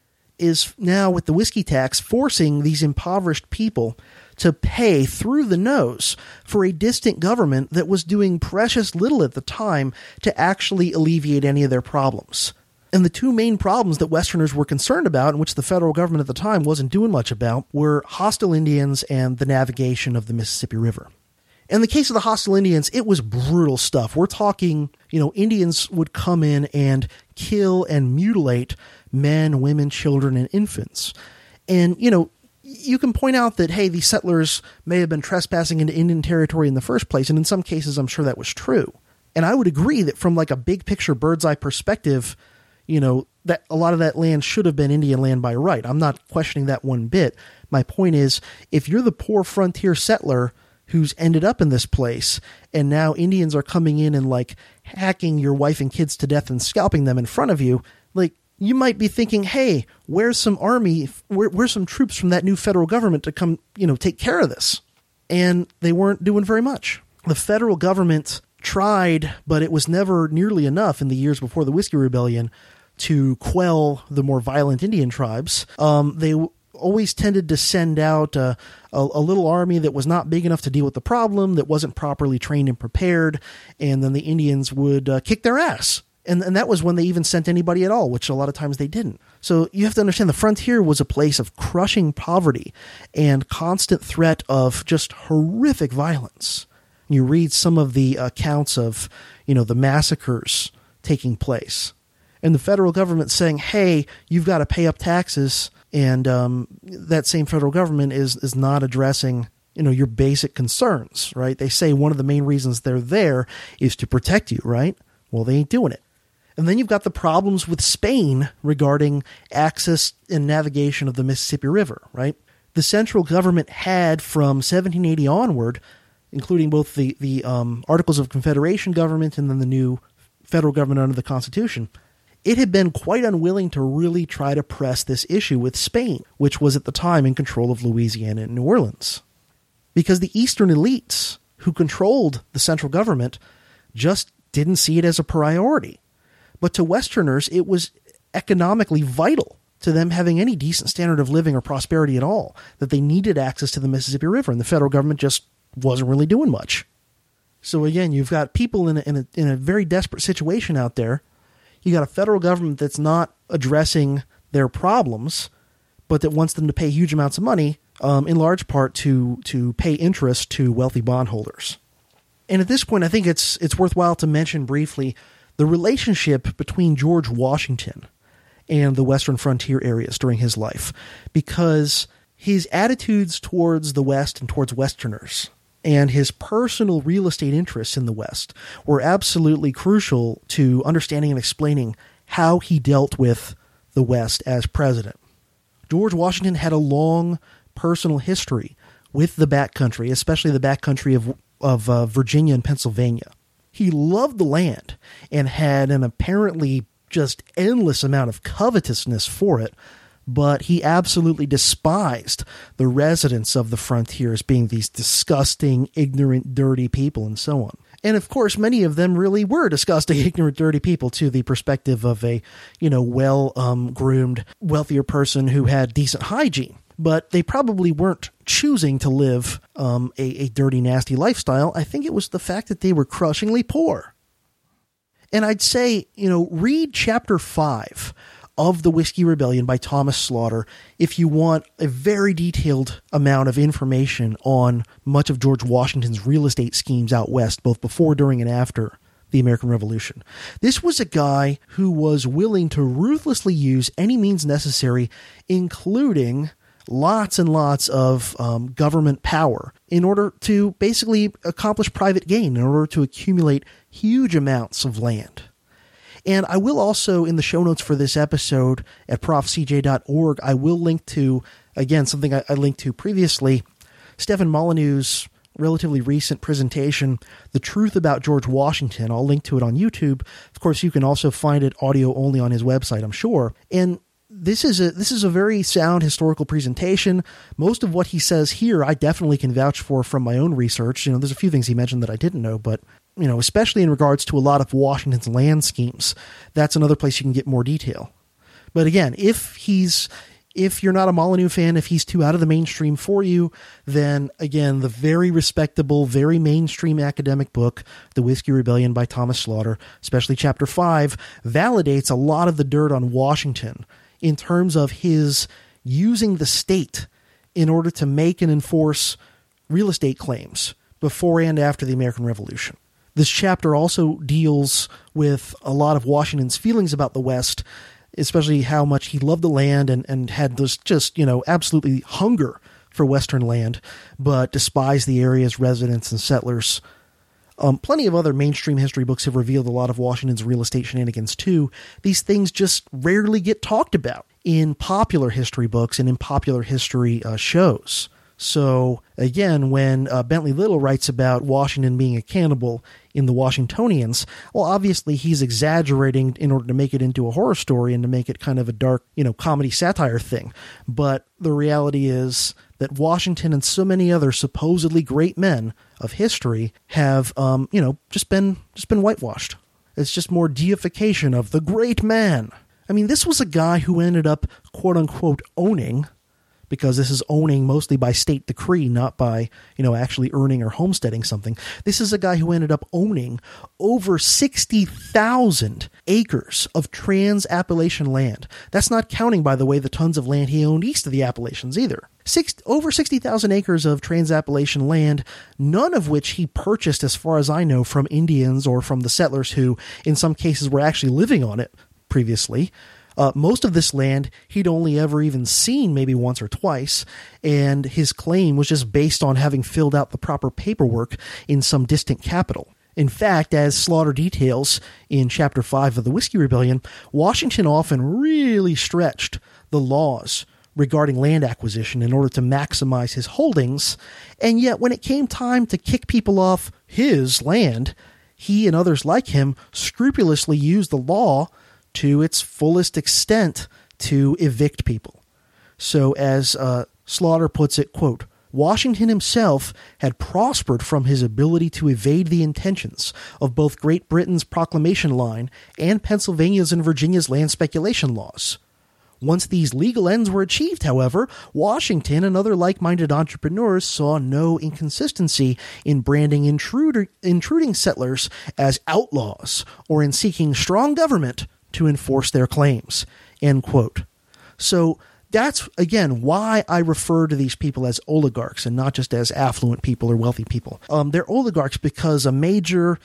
is now, with the whiskey tax, forcing these impoverished people to pay through the nose for a distant government that was doing precious little at the time to actually alleviate any of their problems. And the two main problems that Westerners were concerned about, and which the federal government at the time wasn't doing much about, were hostile Indians and the navigation of the Mississippi River. In the case of the hostile Indians, it was brutal stuff. We're talking, Indians would come in and kill and mutilate men, women, children, and infants. And, you can point out that, hey, these settlers may have been trespassing into Indian territory in the first place, and in some cases I'm sure that was true. And I would agree that from like a big picture bird's eye perspective, that a lot of that land should have been Indian land by right. I'm not questioning that one bit. My point is, if you're the poor frontier settler who's ended up in this place, and now Indians are coming in and like hacking your wife and kids to death and scalping them in front of you, like you might be thinking, hey, where's some army, where's some troops from that new federal government to come, take care of this? And they weren't doing very much. The federal government tried, but it was never nearly enough in the years before the Whiskey Rebellion to quell the more violent Indian tribes. They always tended to send out a little army that was not big enough to deal with the problem, that wasn't properly trained and prepared, and then the Indians would kick their ass. And that was when they even sent anybody at all, which a lot of times they didn't. So you have to understand the frontier was a place of crushing poverty and constant threat of just horrific violence. You read some of the accounts of, the massacres taking place. And the federal government saying, hey, you've got to pay up taxes. And that same federal government is not addressing, your basic concerns, right? They say one of the main reasons they're there is to protect you, right? Well, they ain't doing it. And then you've got the problems with Spain regarding access and navigation of the Mississippi River, right? The central government had from 1780 onward, including both the Articles of Confederation government and then the new federal government under the Constitution, it had been quite unwilling to really try to press this issue with Spain, which was at the time in control of Louisiana and New Orleans. Because the Eastern elites who controlled the central government just didn't see it as a priority. But to Westerners, it was economically vital to them having any decent standard of living or prosperity at all, that they needed access to the Mississippi River, and the federal government just wasn't really doing much. So again, you've got people in a very desperate situation out there. You got a federal government that's not addressing their problems, but that wants them to pay huge amounts of money, in large part to pay interest to wealthy bondholders. And at this point, I think it's worthwhile to mention briefly the relationship between George Washington and the Western frontier areas during his life, because his attitudes towards the West and towards Westerners and his personal real estate interests in the West were absolutely crucial to understanding and explaining how he dealt with the West as president. George Washington had a long personal history with the backcountry, especially the backcountry of Virginia and Pennsylvania. He loved the land and had an apparently just endless amount of covetousness for it, but he absolutely despised the residents of the frontier as being these disgusting, ignorant, dirty people and so on. And of course, many of them really were disgusting, ignorant, dirty people to the perspective of a, well-groomed, wealthier person who had decent hygiene. But they probably weren't choosing to live a dirty, nasty lifestyle. I think it was the fact that they were crushingly poor. And I'd say, read chapter 5 of The Whiskey Rebellion by Thomas Slaughter if you want a very detailed amount of information on much of George Washington's real estate schemes out west, both before, during, and after the American Revolution. This was a guy who was willing to ruthlessly use any means necessary, including lots and lots of government power, in order to basically accomplish private gain, in order to accumulate huge amounts of land. And I will also, in the show notes for this episode at profcj.org, I will link to, again, something I linked to previously, Stefan Molyneux's relatively recent presentation, The Truth About George Washington. I'll link to it on YouTube. Of course, you can also find it audio only on his website, I'm sure. And this is a very sound historical presentation. Most of what he says here, I definitely can vouch for from my own research. There's a few things he mentioned that I didn't know, but especially in regards to a lot of Washington's land schemes, that's another place you can get more detail. But again, if you're not a Molyneux fan, if he's too out of the mainstream for you, then again, the very respectable, very mainstream academic book, The Whiskey Rebellion by Thomas Slaughter, especially chapter 5, validates a lot of the dirt on Washington in terms of his using the state in order to make and enforce real estate claims before and after the American Revolution. This chapter also deals with a lot of Washington's feelings about the West, especially how much he loved the land and had this just, absolutely hunger for Western land, but despised the area's residents and settlers. Plenty of other mainstream history books have revealed a lot of Washington's real estate shenanigans too. These things just rarely get talked about in popular history books and in popular history shows. So again, when Bentley Little writes about Washington being a cannibal in the Washingtonians, well, obviously he's exaggerating in order to make it into a horror story and to make it kind of a dark, comedy satire thing. But the reality is that Washington and so many other supposedly great men of history have, just been whitewashed. It's just more deification of the great man. I mean, this was a guy who ended up, quote unquote, owning, because this is owning mostly by state decree, not by, actually earning or homesteading something. This is a guy who ended up owning over 60,000 acres of trans-Appalachian land. That's not counting, by the way, the tons of land he owned east of the Appalachians either. Over 60,000 acres of trans-Appalachian land, none of which he purchased, as far as I know, from Indians or from the settlers who, in some cases, were actually living on it previously. Most of this land he'd only ever even seen maybe once or twice, and his claim was just based on having filled out the proper paperwork in some distant capital. In fact, as Slaughter details in Chapter 5 of the Whiskey Rebellion, Washington often really stretched the laws regarding land acquisition in order to maximize his holdings, and yet when it came time to kick people off his land, he and others like him scrupulously used the law to its fullest extent to evict people. So as Slaughter puts it, quote, Washington himself had prospered from his ability to evade the intentions of both Great Britain's proclamation line and Pennsylvania's and Virginia's land speculation laws. Once these legal ends were achieved, however, Washington and other like-minded entrepreneurs saw no inconsistency in branding intruding settlers as outlaws or in seeking strong government to enforce their claims, end quote. So that's, again, why I refer to these people as oligarchs and not just as affluent people or wealthy people. They're oligarchs because the major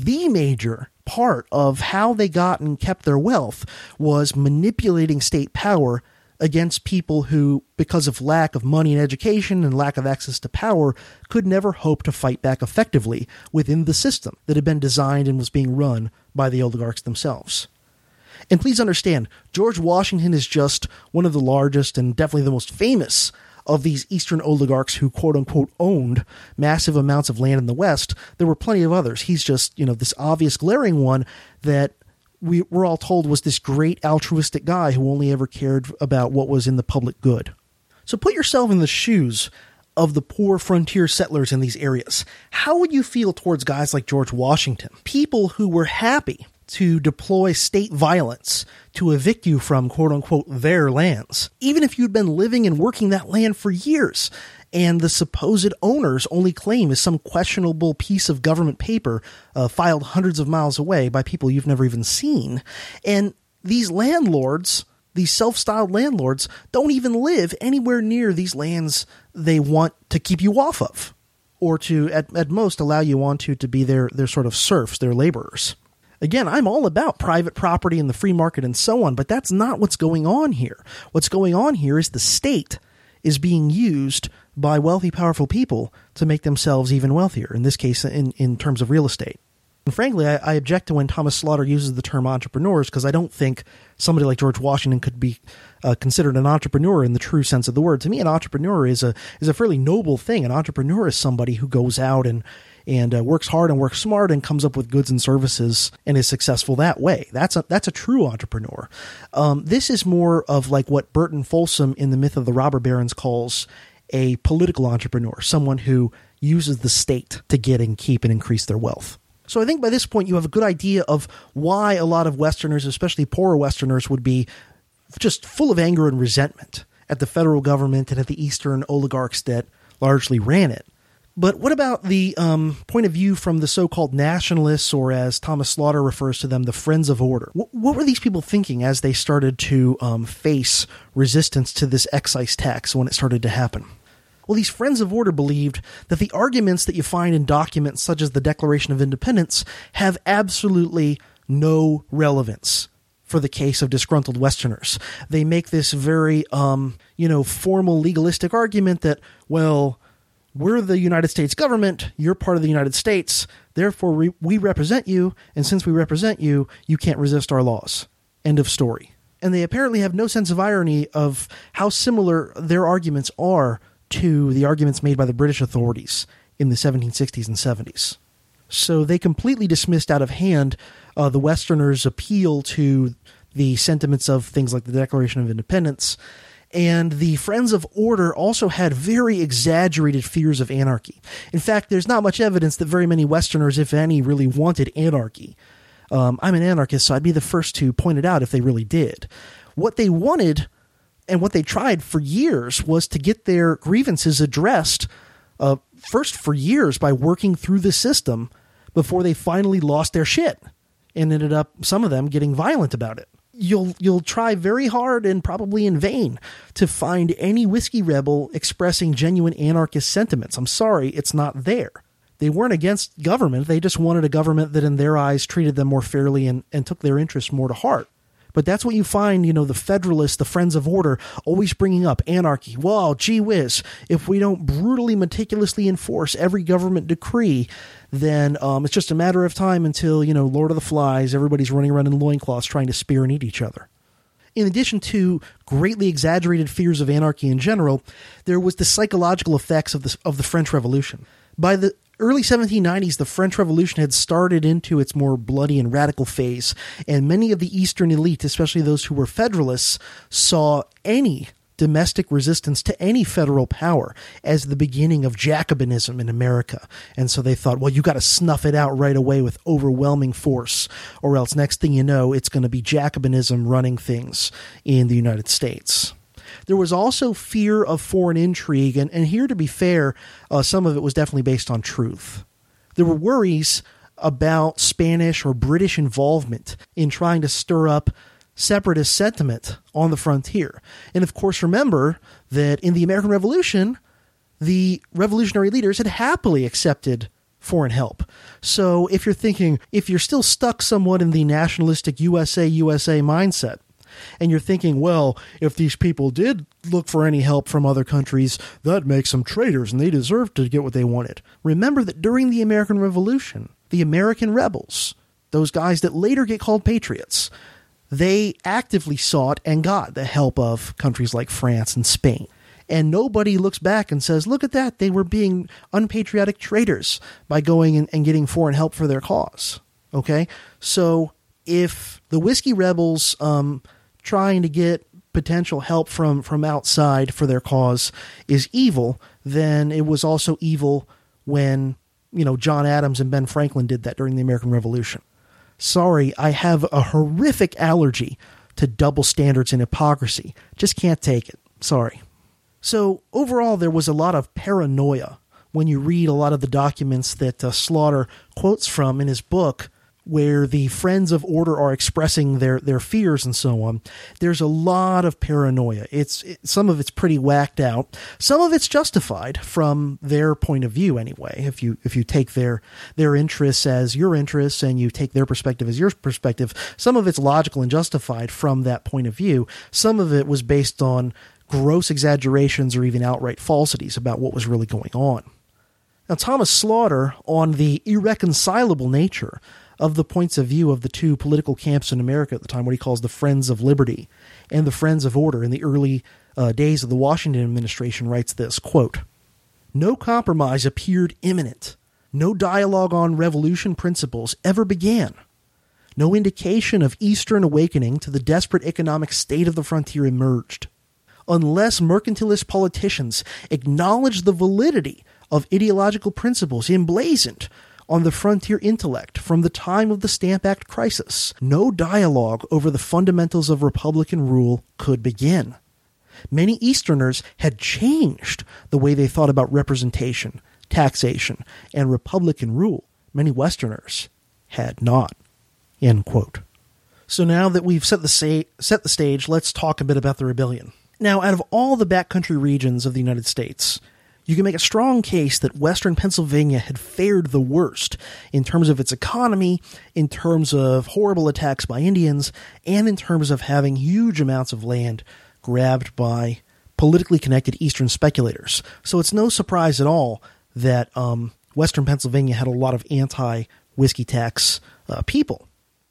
part of how they got and kept their wealth was manipulating state power against people who, because of lack of money and education and lack of access to power, could never hope to fight back effectively within the system that had been designed and was being run by the oligarchs themselves. And please understand, George Washington is just one of the largest and definitely the most famous of these Eastern oligarchs who, quote-unquote, owned massive amounts of land in the West. There were plenty of others. He's just, this obvious glaring one that we're all told was this great altruistic guy who only ever cared about what was in the public good. So put yourself in the shoes of the poor frontier settlers in these areas. How would you feel towards guys like George Washington? People who were happy to deploy state violence to evict you from, quote-unquote, their lands, even if you'd been living and working that land for years, and the supposed owner's only claim is some questionable piece of government paper filed hundreds of miles away by people you've never even seen. And these landlords, these self-styled landlords, don't even live anywhere near these lands they want to keep you off of, or to, at most, allow you onto to be their sort of serfs, their laborers. Again, I'm all about private property and the free market and so on, but that's not what's going on here. What's going on here is the state is being used by wealthy, powerful people to make themselves even wealthier, in this case, in terms of real estate. And frankly, I object to when Thomas Slaughter uses the term entrepreneurs, because I don't think somebody like George Washington could be considered an entrepreneur in the true sense of the word. To me, an entrepreneur is a fairly noble thing. An entrepreneur is somebody who goes out and works hard and works smart and comes up with goods and services and is successful that way. That's a true entrepreneur. This is more of like what Burton Folsom in The Myth of the Robber Barons calls a political entrepreneur, someone who uses the state to get and keep and increase their wealth. So I think by this point you have a good idea of why a lot of Westerners, especially poorer Westerners, would be just full of anger and resentment at the federal government and at the Eastern oligarchs that largely ran it. But what about the point of view from the so-called nationalists, or as Thomas Slaughter refers to them, the Friends of Order? What were these people thinking as they started to face resistance to this excise tax when it started to happen? Well, these Friends of Order believed that the arguments that you find in documents such as the Declaration of Independence have absolutely no relevance for the case of disgruntled Westerners. They make this very, formal legalistic argument that, well, we're the United States government, you're part of the United States, therefore we represent you, and since we represent you, you can't resist our laws. End of story. And they apparently have no sense of irony of how similar their arguments are to the arguments made by the British authorities in the 1760s and 70s. So they completely dismissed out of hand the Westerners' appeal to the sentiments of things like the Declaration of Independence. And the Friends of Order also had very exaggerated fears of anarchy. In fact, there's not much evidence that very many Westerners, if any, really wanted anarchy. I'm an anarchist, so I'd be the first to point it out if they really did. What they wanted and what they tried for years was to get their grievances addressed first for years by working through the system before they finally lost their shit and ended up, some of them, getting violent about it. You'll try very hard and probably in vain to find any whiskey rebel expressing genuine anarchist sentiments. I'm sorry, it's not there. They weren't against government. They just wanted a government that in their eyes treated them more fairly and took their interests more to heart. But that's what you find, the Federalists, the Friends of Order, always bringing up anarchy. Well, gee whiz, if we don't brutally, meticulously enforce every government decree, then it's just a matter of time until, Lord of the Flies, everybody's running around in loincloths trying to spear and eat each other. In addition to greatly exaggerated fears of anarchy in general, there was the psychological effects of the French Revolution. By the early 1790s, the French Revolution had started into its more bloody and radical phase, and many of the Eastern elite, especially those who were Federalists, saw any domestic resistance to any federal power as the beginning of Jacobinism in America. And so they thought, well, you got to snuff it out right away with overwhelming force, or else next thing you know, it's going to be Jacobinism running things in the United States. There was also fear of foreign intrigue, and here, to be fair, some of it was definitely based on truth. There were worries about Spanish or British involvement in trying to stir up separatist sentiment on the frontier. And of course, remember that in the American Revolution, the revolutionary leaders had happily accepted foreign help. So if you're still stuck somewhat in the nationalistic USA mindset, and you're thinking, well, if these people did look for any help from other countries, that makes them traitors and they deserve to get what they wanted. Remember that during the American Revolution, the American rebels, those guys that later get called patriots, they actively sought and got the help of countries like France and Spain. And nobody looks back and says, look at that, they were being unpatriotic traitors by going and getting foreign help for their cause. Okay? So if the whiskey rebels trying to get potential help from outside for their cause is evil, then it was also evil when, John Adams and Ben Franklin did that during the American Revolution. Sorry, I have a horrific allergy to double standards and hypocrisy. Just can't take it. Sorry. So overall, there was a lot of paranoia when you read a lot of the documents that Slaughter quotes from in his book, where the Friends of Order are expressing their fears and so on. There's a lot of paranoia. Some of it's pretty whacked out. Some of it's justified from their point of view anyway. If you take their interests as your interests and you take their perspective as your perspective, some of it's logical and justified from that point of view. Some of it was based on gross exaggerations or even outright falsities about what was really going on. Now, Thomas Slaughter, on the irreconcilable nature of the points of view of the two political camps in America at the time, what he calls the Friends of Liberty and the Friends of Order in the early days of the Washington administration, writes this, quote, "No compromise appeared imminent. No dialogue on revolution principles ever began. No indication of Eastern awakening to the desperate economic state of the frontier emerged. Unless mercantilist politicians acknowledged the validity of ideological principles emblazoned on the frontier intellect from the time of the Stamp Act crisis, no dialogue over the fundamentals of Republican rule could begin. Many Easterners had changed the way they thought about representation, taxation, and Republican rule. Many Westerners had not." End quote. So now that we've set the stage, let's talk a bit about the rebellion. Now, out of all the backcountry regions of the United States, you can make a strong case that Western Pennsylvania had fared the worst in terms of its economy, in terms of horrible attacks by Indians, and in terms of having huge amounts of land grabbed by politically connected Eastern speculators. So it's no surprise at all that Western Pennsylvania had a lot of anti-whiskey tax people.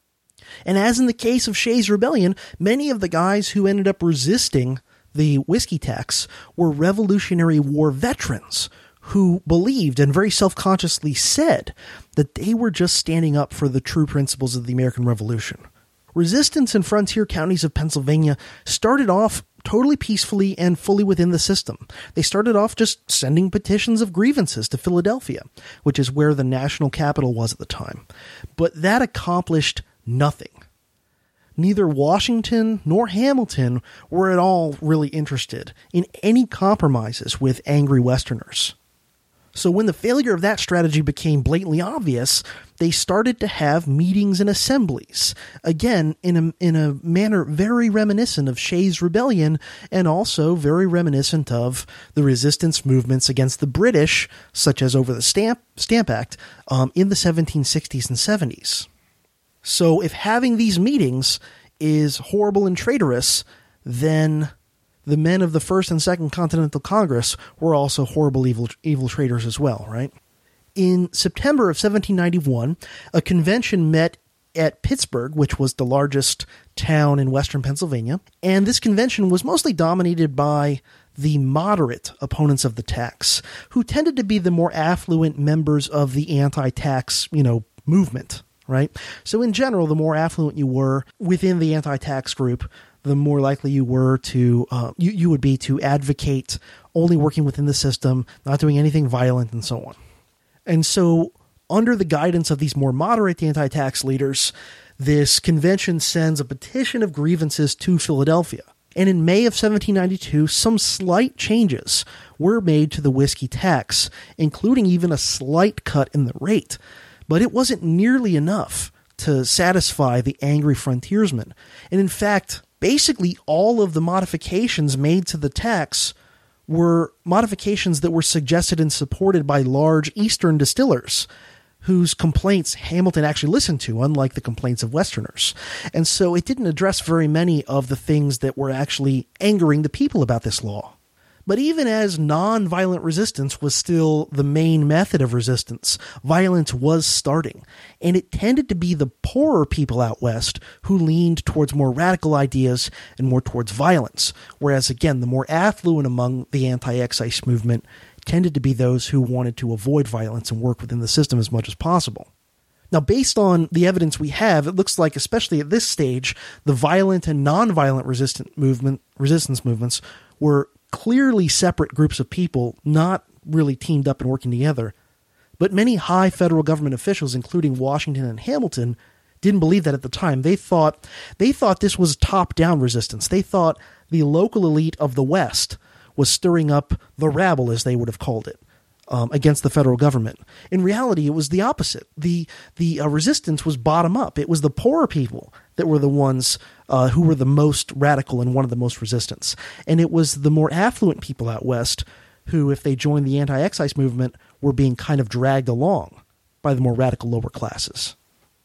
And as in the case of Shays' Rebellion, many of the guys who ended up resisting the whiskey tax were Revolutionary War veterans who believed and very self-consciously said that they were just standing up for the true principles of the American Revolution. Resistance in frontier counties of Pennsylvania started off totally peacefully and fully within the system. They started off just sending petitions of grievances to Philadelphia, which is where the national capital was at the time. But that accomplished nothing. Neither Washington nor Hamilton were at all really interested in any compromises with angry Westerners. So when the failure of that strategy became blatantly obvious, they started to have meetings and assemblies, again, in a manner very reminiscent of Shays' Rebellion and also very reminiscent of the resistance movements against the British, such as over the Stamp Act, in the 1760s and 70s. So if having these meetings is horrible and traitorous, then the men of the First and Second Continental Congress were also horrible, evil traitors as well, right? In September of 1791, a convention met at Pittsburgh, which was the largest town in western Pennsylvania, and this convention was mostly dominated by the moderate opponents of the tax, who tended to be the more affluent members of the anti-tax, movement, right? So in general, the more affluent you were within the anti-tax group, the more likely you were to you would be to advocate only working within the system, not doing anything violent, and so on. And so, under the guidance of these more moderate anti-tax leaders, this convention sends a petition of grievances to Philadelphia. And in May of 1792, some slight changes were made to the whiskey tax, including even a slight cut in the rate. But it wasn't nearly enough to satisfy the angry frontiersmen. And in fact, basically all of the modifications made to the tax were modifications that were suggested and supported by large Eastern distillers, whose complaints Hamilton actually listened to, unlike the complaints of Westerners. And so it didn't address very many of the things that were actually angering the people about this law. But even as non-violent resistance was still the main method of resistance, violence was starting, and it tended to be the poorer people out west who leaned towards more radical ideas and more towards violence, whereas again, the more affluent among the anti-excise movement tended to be those who wanted to avoid violence and work within the system as much as possible. Now, based on the evidence we have, it looks like, especially at this stage, the violent and non-violent resistance movements were clearly separate groups of people, not really teamed up and working together. But many high federal government officials, including Washington and Hamilton, didn't believe that at the time. They thought this was top-down resistance. They thought the local elite of the West was stirring up the rabble, as they would have called it, against the federal government. In reality, it was the opposite. The resistance was bottom-up. It was the poorer people that were the ones who were the most radical and wanted the most resistance. And it was the more affluent people out west who, if they joined the anti-excise movement, were being kind of dragged along by the more radical lower classes.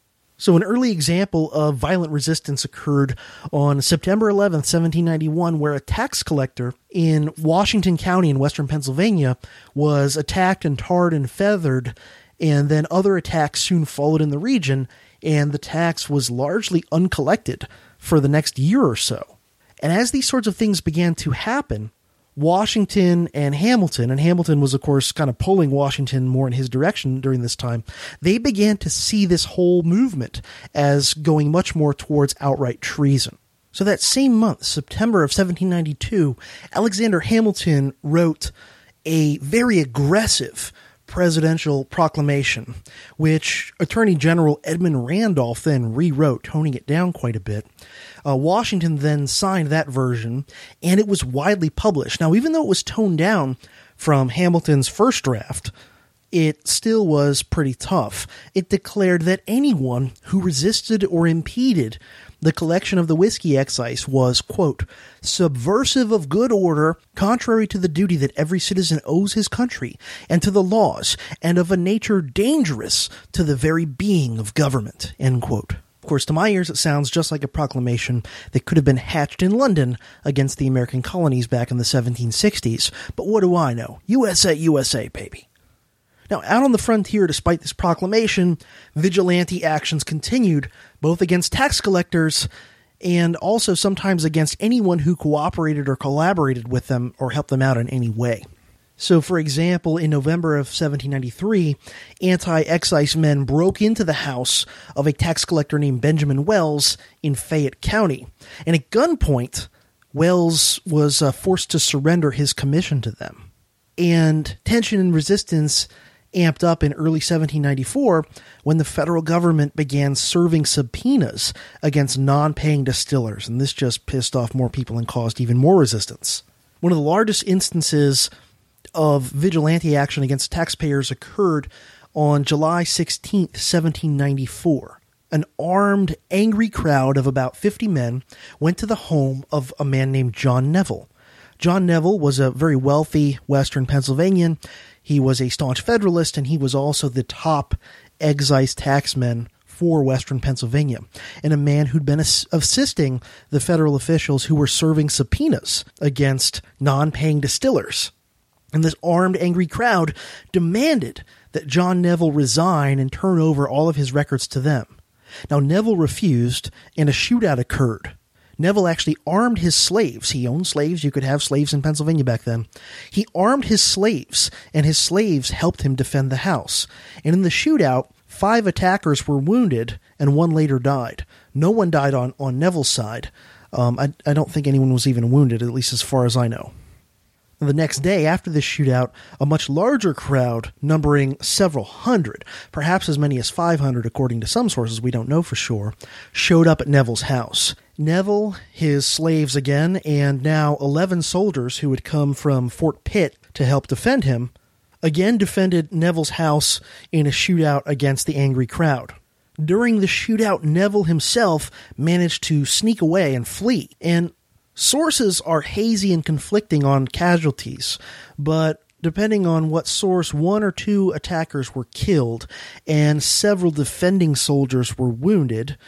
So an early example of violent resistance occurred on September 11th, 1791, where a tax collector in Washington County in western Pennsylvania was attacked and tarred and feathered, and then other attacks soon followed in the region, and the tax was largely uncollected for the next year or so. And as these sorts of things began to happen, Washington and Hamilton was, of course, kind of pulling Washington more in his direction during this time, they began to see this whole movement as going much more towards outright treason. So that same month, September of 1792, Alexander Hamilton wrote a very aggressive presidential proclamation, which Attorney General Edmund Randolph then rewrote, toning it down quite a bit. Washington then signed that version, and it was widely published. Now, even though it was toned down from Hamilton's first draft, it still was pretty tough. It declared that anyone who resisted or impeded the collection of the whiskey excise was, quote, subversive of good order, contrary to the duty that every citizen owes his country and to the laws, and of a nature dangerous to the very being of government, end quote. course, to my ears, it sounds just like a proclamation that could have been hatched in London against the American colonies back in the 1760s. But what do I know? USA, USA, baby. Now, out on the frontier, despite this proclamation, vigilante actions continued, both against tax collectors and also sometimes against anyone who cooperated or collaborated with them or helped them out in any way. So, for example, in November of 1793, anti-excise men broke into the house of a tax collector named Benjamin Wells in Fayette County. And at gunpoint, Wells was forced to surrender his commission to them. And tension and resistance amped up in early 1794 when the federal government began serving subpoenas against non-paying distillers. And this just pissed off more people and caused even more resistance. One of the largest instances of vigilante action against taxpayers occurred on July 16th, 1794. An armed, angry crowd of about 50 men went to the home of a man named John Neville. John Neville was a very wealthy Western Pennsylvanian. He was a staunch Federalist, and he was also the top excise taxman for Western Pennsylvania, and a man who'd been assisting the federal officials who were serving subpoenas against non-paying distillers. And this armed, angry crowd demanded that John Neville resign and turn over all of his records to them. Now, Neville refused, and a shootout occurred. Neville actually armed his slaves. He owned slaves. You could have slaves in Pennsylvania back then. He armed his slaves, and his slaves helped him defend the house. And in the shootout, 5 attackers were wounded, and 1 later died. No one died on Neville's side. I don't think anyone was even wounded, at least as far as I know. The next day, after this shootout, a much larger crowd, numbering several hundred, perhaps as many as 500 according to some sources, we don't know for sure, showed up at Neville's house. Neville, his slaves again, and now 11 soldiers who had come from Fort Pitt to help defend him, again defended Neville's house in a shootout against the angry crowd. During the shootout, Neville himself managed to sneak away and flee, and sources are hazy and conflicting on casualties, but depending on what source, 1 or 2 attackers were killed, and several defending soldiers were wounded.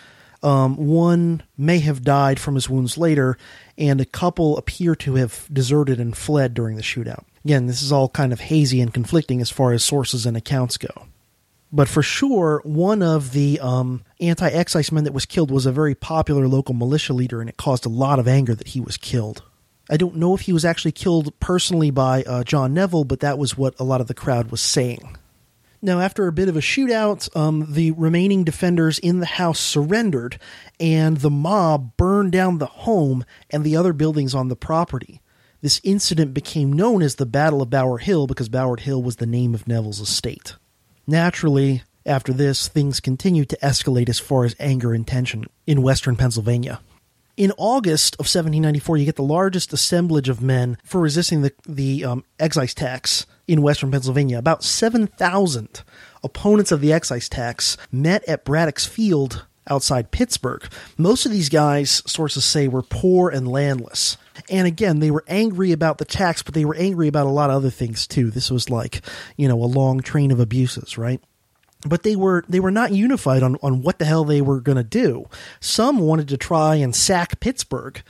One may have died from his wounds later, and a couple appear to have deserted and fled during the shootout. Again, this is all kind of hazy and conflicting as far as sources and accounts go. But for sure, one of the anti-excise men that was killed was a very popular local militia leader, and it caused a lot of anger that he was killed. I don't know if he was actually killed personally by John Neville, but that was what a lot of the crowd was saying. Now, after a bit of a shootout, the remaining defenders in the house surrendered, and the mob burned down the home and the other buildings on the property. This incident became known as the Battle of Bower Hill because Bower Hill was the name of Neville's estate. Naturally, after this, things continued to escalate as far as anger and tension in Western Pennsylvania. In August of 1794, you get the largest assemblage of men for resisting the excise tax in Western Pennsylvania. About 7,000 opponents of the excise tax met at Braddock's Field outside Pittsburgh. Most of these guys, sources say, were poor and landless. And again, they were angry about the tax, but they were angry about a lot of other things too. This was like, a long train of abuses, right? But they were not unified on what the hell they were going to do. Some wanted to try and sack Pittsburgh.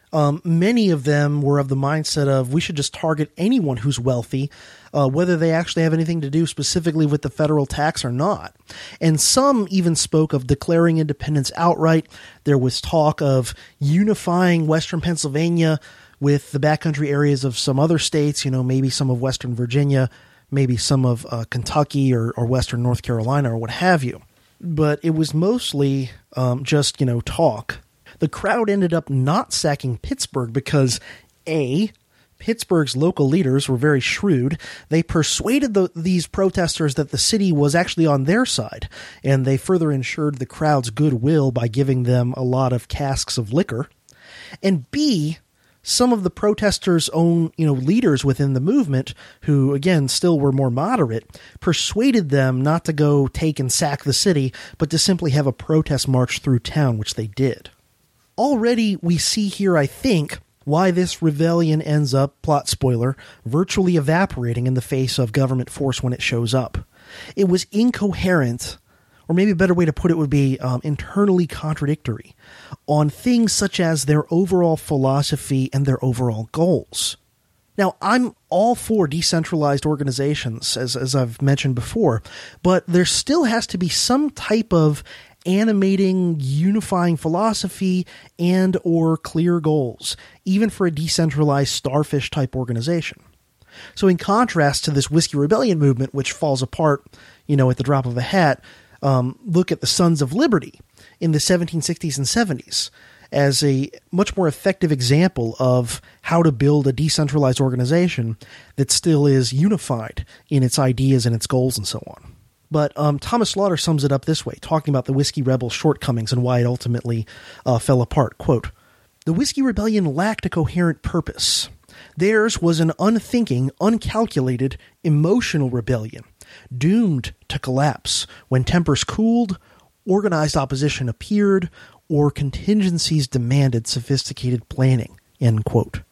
Many of them were of the mindset of we should just target anyone who's wealthy, whether they actually have anything to do specifically with the federal tax or not. And some even spoke of declaring independence outright. There was talk of unifying Western Pennsylvania with the backcountry areas of some other states, maybe some of Western Virginia, maybe some of Kentucky or Western North Carolina or what have you. But it was mostly just, talk. The crowd ended up not sacking Pittsburgh because, A, Pittsburgh's local leaders were very shrewd. They persuaded these protesters that the city was actually on their side, and they further ensured the crowd's goodwill by giving them a lot of casks of liquor. And B, some of the protesters' own, leaders within the movement, who, again, still were more moderate, persuaded them not to go take and sack the city, but to simply have a protest march through town, which they did. Already we see here, I think, why this rebellion ends up, plot spoiler, virtually evaporating in the face of government force when it shows up. It was incoherent, or maybe a better way to put it would be internally contradictory, on things such as their overall philosophy and their overall goals. Now, I'm all for decentralized organizations, as I've mentioned before, but there still has to be some type of animating, unifying philosophy and or clear goals, even for a decentralized starfish-type organization. So in contrast to this Whiskey Rebellion movement, which falls apart, at the drop of a hat, look at the Sons of Liberty in the 1760s and 70s as a much more effective example of how to build a decentralized organization that still is unified in its ideas and its goals and so on. But Thomas Slaughter sums it up this way, talking about the Whiskey Rebels' shortcomings and why it ultimately fell apart. Quote, "The Whiskey Rebellion lacked a coherent purpose. Theirs was an unthinking, uncalculated, emotional rebellion, doomed to collapse when tempers cooled, organized opposition appeared, or contingencies demanded sophisticated planning." End quote.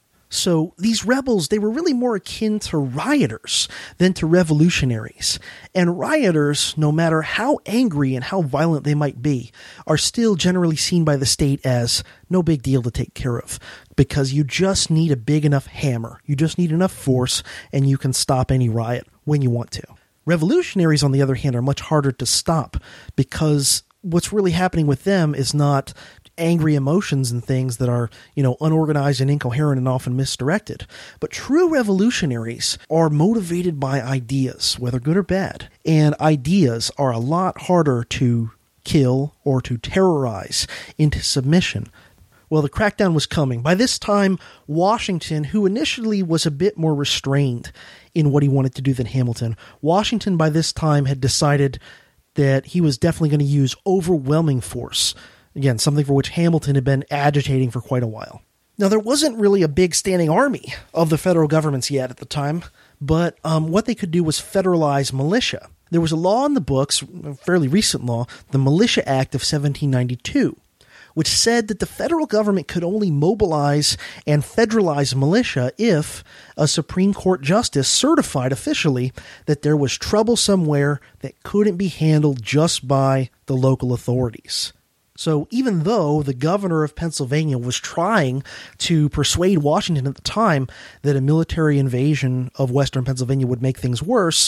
So these rebels, they were really more akin to rioters than to revolutionaries. And rioters, no matter how angry and how violent they might be, are still generally seen by the state as no big deal to take care of, because you just need a big enough hammer. You just need enough force, and you can stop any riot when you want to. Revolutionaries, on the other hand, are much harder to stop, because what's really happening with them is not angry emotions and things that are, unorganized and incoherent and often misdirected. But true revolutionaries are motivated by ideas, whether good or bad. And ideas are a lot harder to kill or to terrorize into submission. Well, the crackdown was coming. By this time, Washington, who initially was a bit more restrained in what he wanted to do than Hamilton, Washington by this time had decided that he was definitely going to use overwhelming force. Again, something for which Hamilton had been agitating for quite a while. Now, there wasn't really a big standing army of the federal governments yet at the time, but what they could do was federalize militia. There was a law in the books, a fairly recent law, the Militia Act of 1792, which said that the federal government could only mobilize and federalize militia if a Supreme Court justice certified officially that there was trouble somewhere that couldn't be handled just by the local authorities. So even though the governor of Pennsylvania was trying to persuade Washington at the time that a military invasion of western Pennsylvania would make things worse,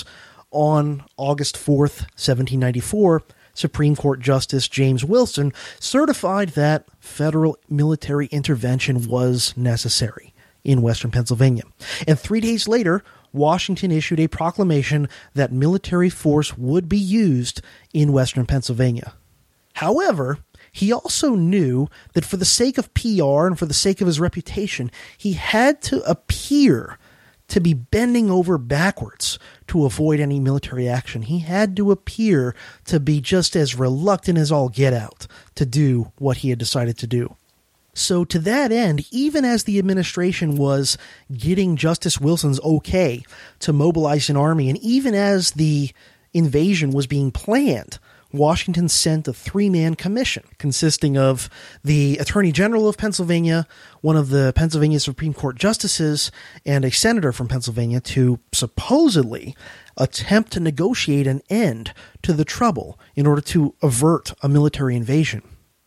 on August 4th, 1794, Supreme Court Justice James Wilson certified that federal military intervention was necessary in western Pennsylvania. And 3 days later, Washington issued a proclamation that military force would be used in western Pennsylvania. However, he also knew that for the sake of PR and for the sake of his reputation, he had to appear to be bending over backwards to avoid any military action. He had to appear to be just as reluctant as all get out to do what he had decided to do. So to that end, even as the administration was getting Justice Wilson's okay to mobilize an army, and even as the invasion was being planned, Washington sent a 3-man commission consisting of the Attorney General of Pennsylvania, one of the Pennsylvania Supreme Court justices, and a senator from Pennsylvania to supposedly attempt to negotiate an end to the trouble in order to avert a military invasion.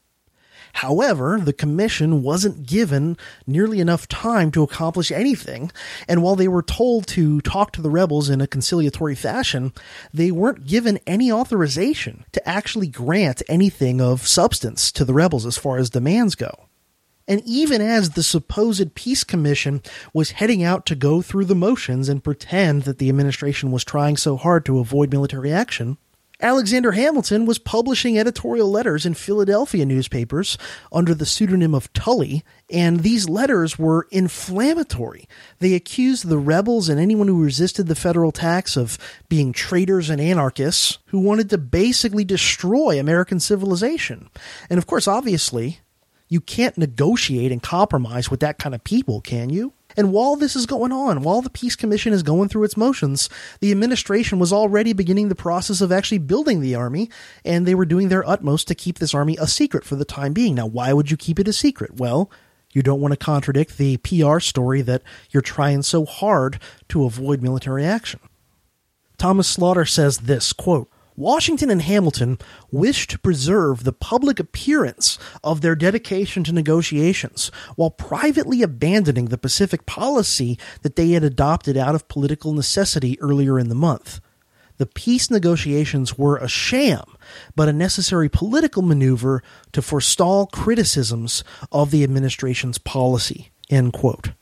However, the commission wasn't given nearly enough time to accomplish anything, and while they were told to talk to the rebels in a conciliatory fashion, they weren't given any authorization to actually grant anything of substance to the rebels as far as demands go. And even as the supposed peace commission was heading out to go through the motions and pretend that the administration was trying so hard to avoid military action, Alexander Hamilton was publishing editorial letters in Philadelphia newspapers under the pseudonym of Tully, and these letters were inflammatory. They accused the rebels and anyone who resisted the federal tax of being traitors and anarchists who wanted to basically destroy American civilization. And of course, obviously, you can't negotiate and compromise with that kind of people, can you? And while this is going on, while the Peace Commission is going through its motions, the administration was already beginning the process of actually building the army, and they were doing their utmost to keep this army a secret for the time being. Now, why would you keep it a secret? Well, you don't want to contradict the PR story that you're trying so hard to avoid military action. Thomas Slaughter says this, quote, Washington and Hamilton wished to preserve the public appearance of their dedication to negotiations while privately abandoning the Pacific policy that they had adopted out of political necessity earlier in the month. The peace negotiations were a sham, but a necessary political maneuver to forestall criticisms of the administration's policy, end quote.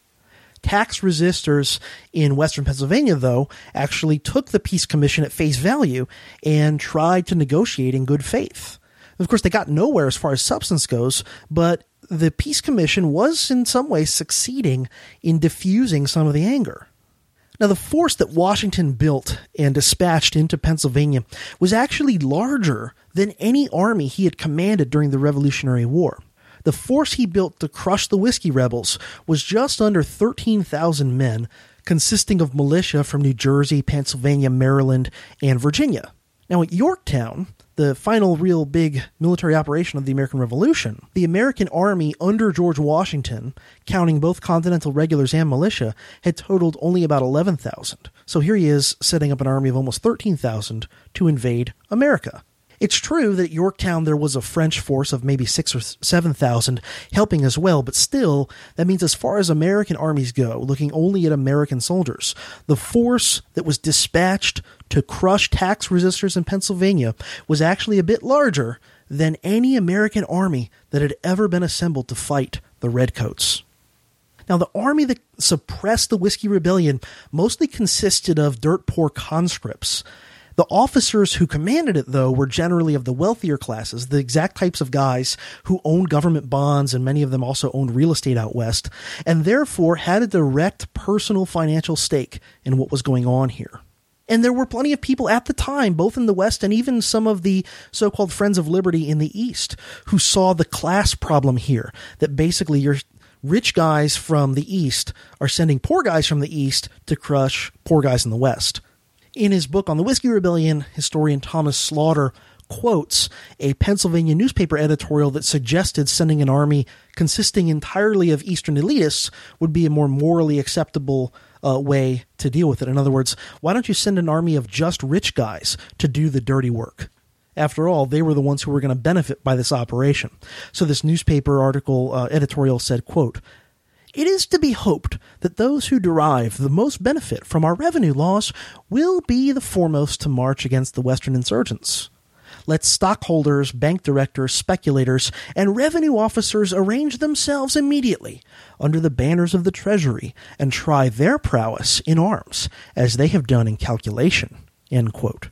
Tax resistors in western Pennsylvania, though, actually took the Peace Commission at face value and tried to negotiate in good faith. Of course, they got nowhere as far as substance goes, but the Peace Commission was in some ways succeeding in diffusing some of the anger. Now, the force that Washington built and dispatched into Pennsylvania was actually larger than any army he had commanded during the Revolutionary War. The force he built to crush the Whiskey Rebels was just under 13,000 men, consisting of militia from New Jersey, Pennsylvania, Maryland, and Virginia. Now, at Yorktown, the final real big military operation of the American Revolution, the American army under George Washington, counting both Continental regulars and militia, had totaled only about 11,000. So here he is setting up an army of almost 13,000 to invade America. It's true that at Yorktown there was a French force of maybe 6,000 or 7,000 helping as well, but still, that means as far as American armies go, looking only at American soldiers, the force that was dispatched to crush tax resistors in Pennsylvania was actually a bit larger than any American army that had ever been assembled to fight the Redcoats. Now, the army that suppressed the Whiskey Rebellion mostly consisted of dirt poor conscripts. The officers who commanded it, though, were generally of the wealthier classes, the exact types of guys who owned government bonds, and many of them also owned real estate out west, and therefore had a direct personal financial stake in what was going on here. And there were plenty of people at the time, both in the West and even some of the so-called Friends of Liberty in the East, who saw the class problem here, that basically your rich guys from the East are sending poor guys from the East to crush poor guys in the West. In his book on the Whiskey Rebellion, historian Thomas Slaughter quotes a Pennsylvania newspaper editorial that suggested sending an army consisting entirely of Eastern elitists would be a more morally acceptable way to deal with it. In other words, why don't you send an army of just rich guys to do the dirty work? After all, they were the ones who were going to benefit by this operation. So this newspaper article editorial said, quote, "It is to be hoped that those who derive the most benefit from our revenue laws will be the foremost to march against the Western insurgents. Let stockholders, bank directors, speculators, and revenue officers arrange themselves immediately under the banners of the Treasury and try their prowess in arms, as they have done in calculation." End quote.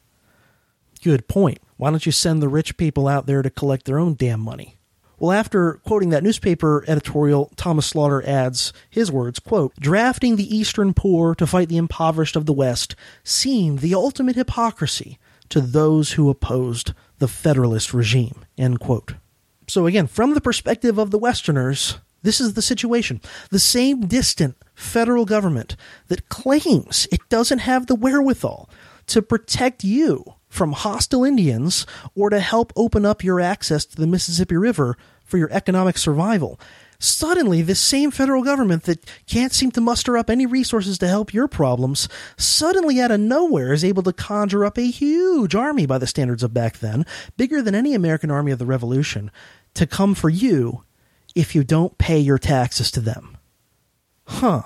Good point. Why don't you send the rich people out there to collect their own damn money? Well, after quoting that newspaper editorial, Thomas Slaughter adds his words, quote, "Drafting the Eastern poor to fight the impoverished of the West seemed the ultimate hypocrisy to those who opposed the Federalist regime," end quote. So again, from the perspective of the Westerners, this is the situation. The same distant federal government that claims it doesn't have the wherewithal to protect you from hostile Indians or to help open up your access to the Mississippi River for your economic survival. Suddenly, this same federal government that can't seem to muster up any resources to help your problems, suddenly out of nowhere is able to conjure up a huge army by the standards of back then, bigger than any American army of the Revolution, to come for you if you don't pay your taxes to them. Huh.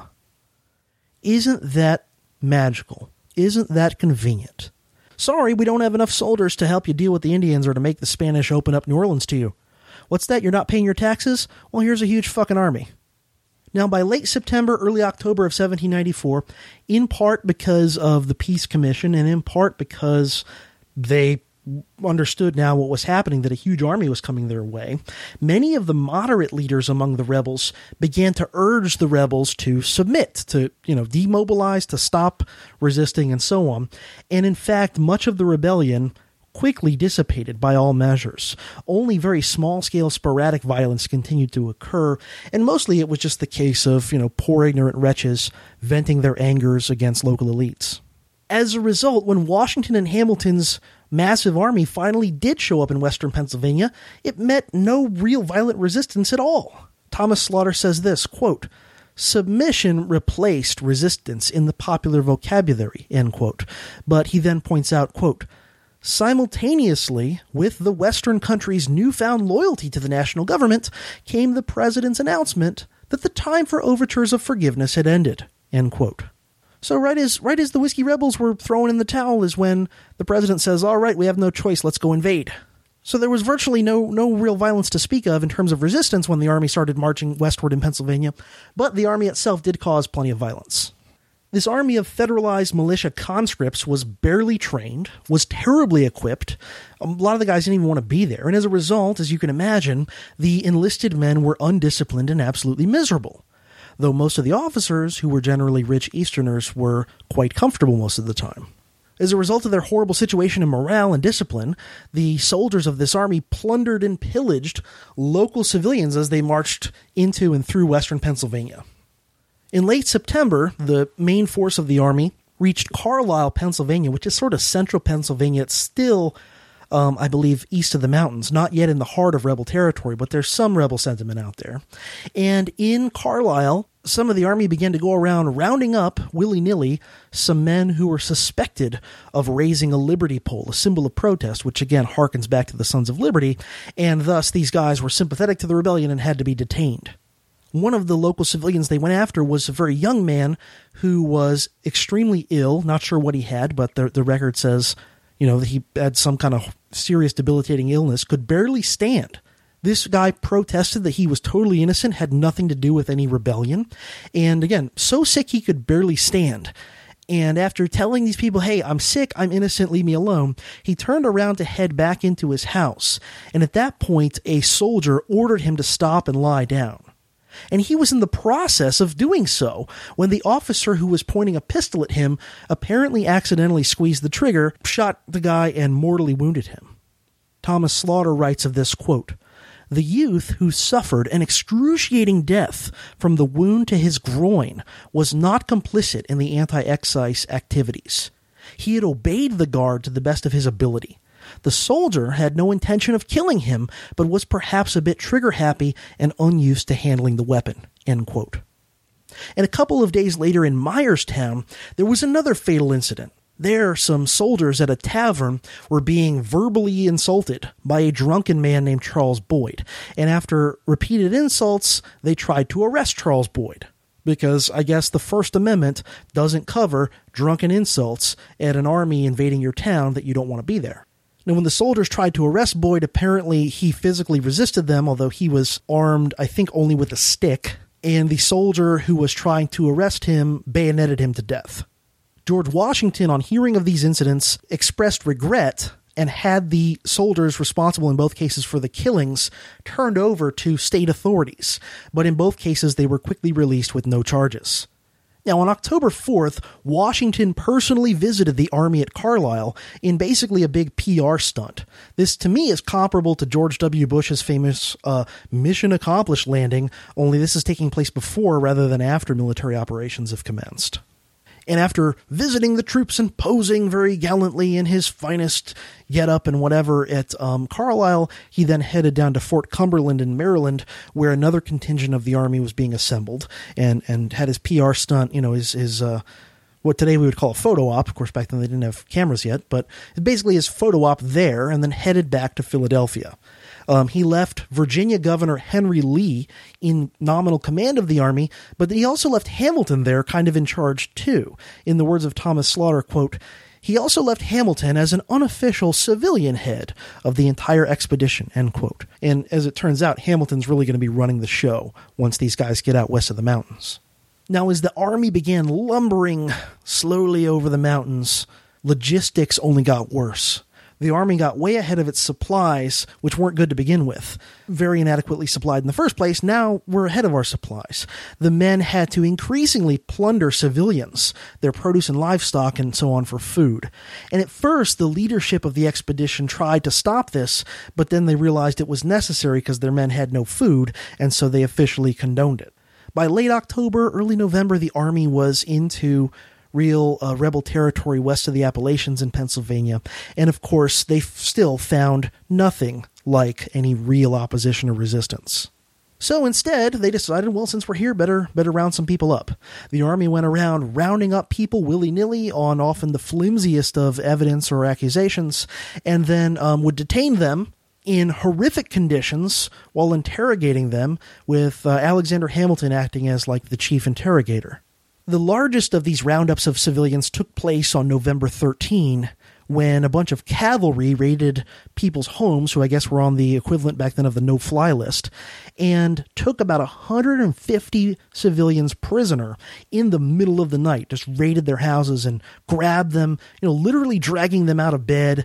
Isn't that magical? Isn't that convenient? Sorry, we don't have enough soldiers to help you deal with the Indians or to make the Spanish open up New Orleans to you. What's that? You're not paying your taxes? Well, here's a huge fucking army. Now, by late September, early October of 1794, in part because of the Peace Commission and in part because they understood now what was happening, that a huge army was coming their way, many of the moderate leaders among the rebels began to urge the rebels to submit, to, demobilize, to stop resisting, and so on. And in fact, much of the rebellion quickly dissipated by all measures. Only very small-scale sporadic violence continued to occur, and mostly it was just the case of, poor ignorant wretches venting their angers against local elites. As a result, when Washington and Hamilton's massive army finally did show up in western Pennsylvania, it met no real violent resistance at all. Thomas Slaughter says this, quote, "Submission replaced resistance in the popular vocabulary," end quote. But he then points out, quote, Simultaneously with the Western country's newfound loyalty to the national government came the president's announcement that the time for overtures of forgiveness had ended, end quote. So right as the Whiskey Rebels were throwing in the towel is when the president says, all right, we have no choice, let's go invade. So there was virtually no real violence to speak of in terms of resistance when the army started marching westward in Pennsylvania, but the army itself did cause plenty of violence. This army of federalized militia conscripts was barely trained, was terribly equipped. A lot of the guys didn't even want to be there. And as a result, as you can imagine, the enlisted men were undisciplined and absolutely miserable. Though most of the officers, who were generally rich Easterners, were quite comfortable most of the time. As a result of their horrible situation and morale and discipline, the soldiers of this army plundered and pillaged local civilians as they marched into and through western Pennsylvania. In late September, the main force of the army reached Carlisle, Pennsylvania, which is sort of central Pennsylvania. It's still, I believe, east of the mountains, not yet in the heart of rebel territory, but there's some rebel sentiment out there. And in Carlisle, some of the army began to go around rounding up, willy-nilly, some men who were suspected of raising a liberty pole, a symbol of protest, which again harkens back to the Sons of Liberty, and thus these guys were sympathetic to the rebellion and had to be detained. One of the local civilians they went after was a very young man who was extremely ill, not sure what he had, but the record says, that he had some kind of serious debilitating illness, could barely stand. This guy protested that he was totally innocent, had nothing to do with any rebellion, and again, so sick he could barely stand. And after telling these people, hey, I'm sick, I'm innocent, leave me alone, he turned around to head back into his house, and at that point, a soldier ordered him to stop and lie down. And he was in the process of doing so when the officer who was pointing a pistol at him apparently accidentally squeezed the trigger, shot the guy, and mortally wounded him. Thomas Slaughter writes of this, quote, "The youth who suffered an excruciating death from the wound to his groin was not complicit in the anti-excise activities. He had obeyed the guard to the best of his ability. The soldier had no intention of killing him, but was perhaps a bit trigger-happy and unused to handling the weapon," end quote. And a couple of days later in Myerstown, there was another fatal incident. There, some soldiers at a tavern were being verbally insulted by a drunken man named Charles Boyd, and after repeated insults, they tried to arrest Charles Boyd. Because I guess the First Amendment doesn't cover drunken insults at an army invading your town that you don't want to be there. Now, when the soldiers tried to arrest Boyd, apparently he physically resisted them, although he was armed, I think, only with a stick, and the soldier who was trying to arrest him bayoneted him to death. George Washington, on hearing of these incidents, expressed regret and had the soldiers responsible in both cases for the killings turned over to state authorities, but in both cases they were quickly released with no charges. Now, on October 4th, Washington personally visited the army at Carlisle in basically a big PR stunt. This, to me, is comparable to George W. Bush's famous Mission Accomplished landing, only this is taking place before rather than after military operations have commenced. And after visiting the troops and posing very gallantly in his finest get-up and whatever at Carlisle, he then headed down to Fort Cumberland in Maryland, where another contingent of the army was being assembled, and had his PR stunt, his what today we would call a photo op. Of course, back then they didn't have cameras yet, but basically his photo op there, and then headed back to Philadelphia. He left Virginia Governor Henry Lee in nominal command of the army, but he also left Hamilton there kind of in charge too. In the words of Thomas Slaughter, quote, "He also left Hamilton as an unofficial civilian head of the entire expedition," end quote. And as it turns out, Hamilton's really going to be running the show once these guys get out west of the mountains. Now, as the army began lumbering slowly over the mountains, logistics only got worse. The army got way ahead of its supplies, which weren't good to begin with. Very inadequately supplied in the first place, now we're ahead of our supplies. The men had to increasingly plunder civilians, their produce and livestock, and so on for food. And at first, the leadership of the expedition tried to stop this, but then they realized it was necessary because their men had no food, and so they officially condoned it. By late October, early November, the army was into real rebel territory west of the Appalachians in Pennsylvania, and of course they still found nothing like any real opposition or resistance. So instead, they decided, well, since we're here, better round some people up. The army went around rounding up people willy-nilly on often the flimsiest of evidence or accusations, and then would detain them in horrific conditions while interrogating them, with Alexander Hamilton acting as like the chief interrogator. The largest of these roundups of civilians took place on November 13, when a bunch of cavalry raided people's homes, who I guess were on the equivalent back then of the no-fly list, and took about 150 civilians prisoner in the middle of the night, just raided their houses and grabbed them, literally dragging them out of bed,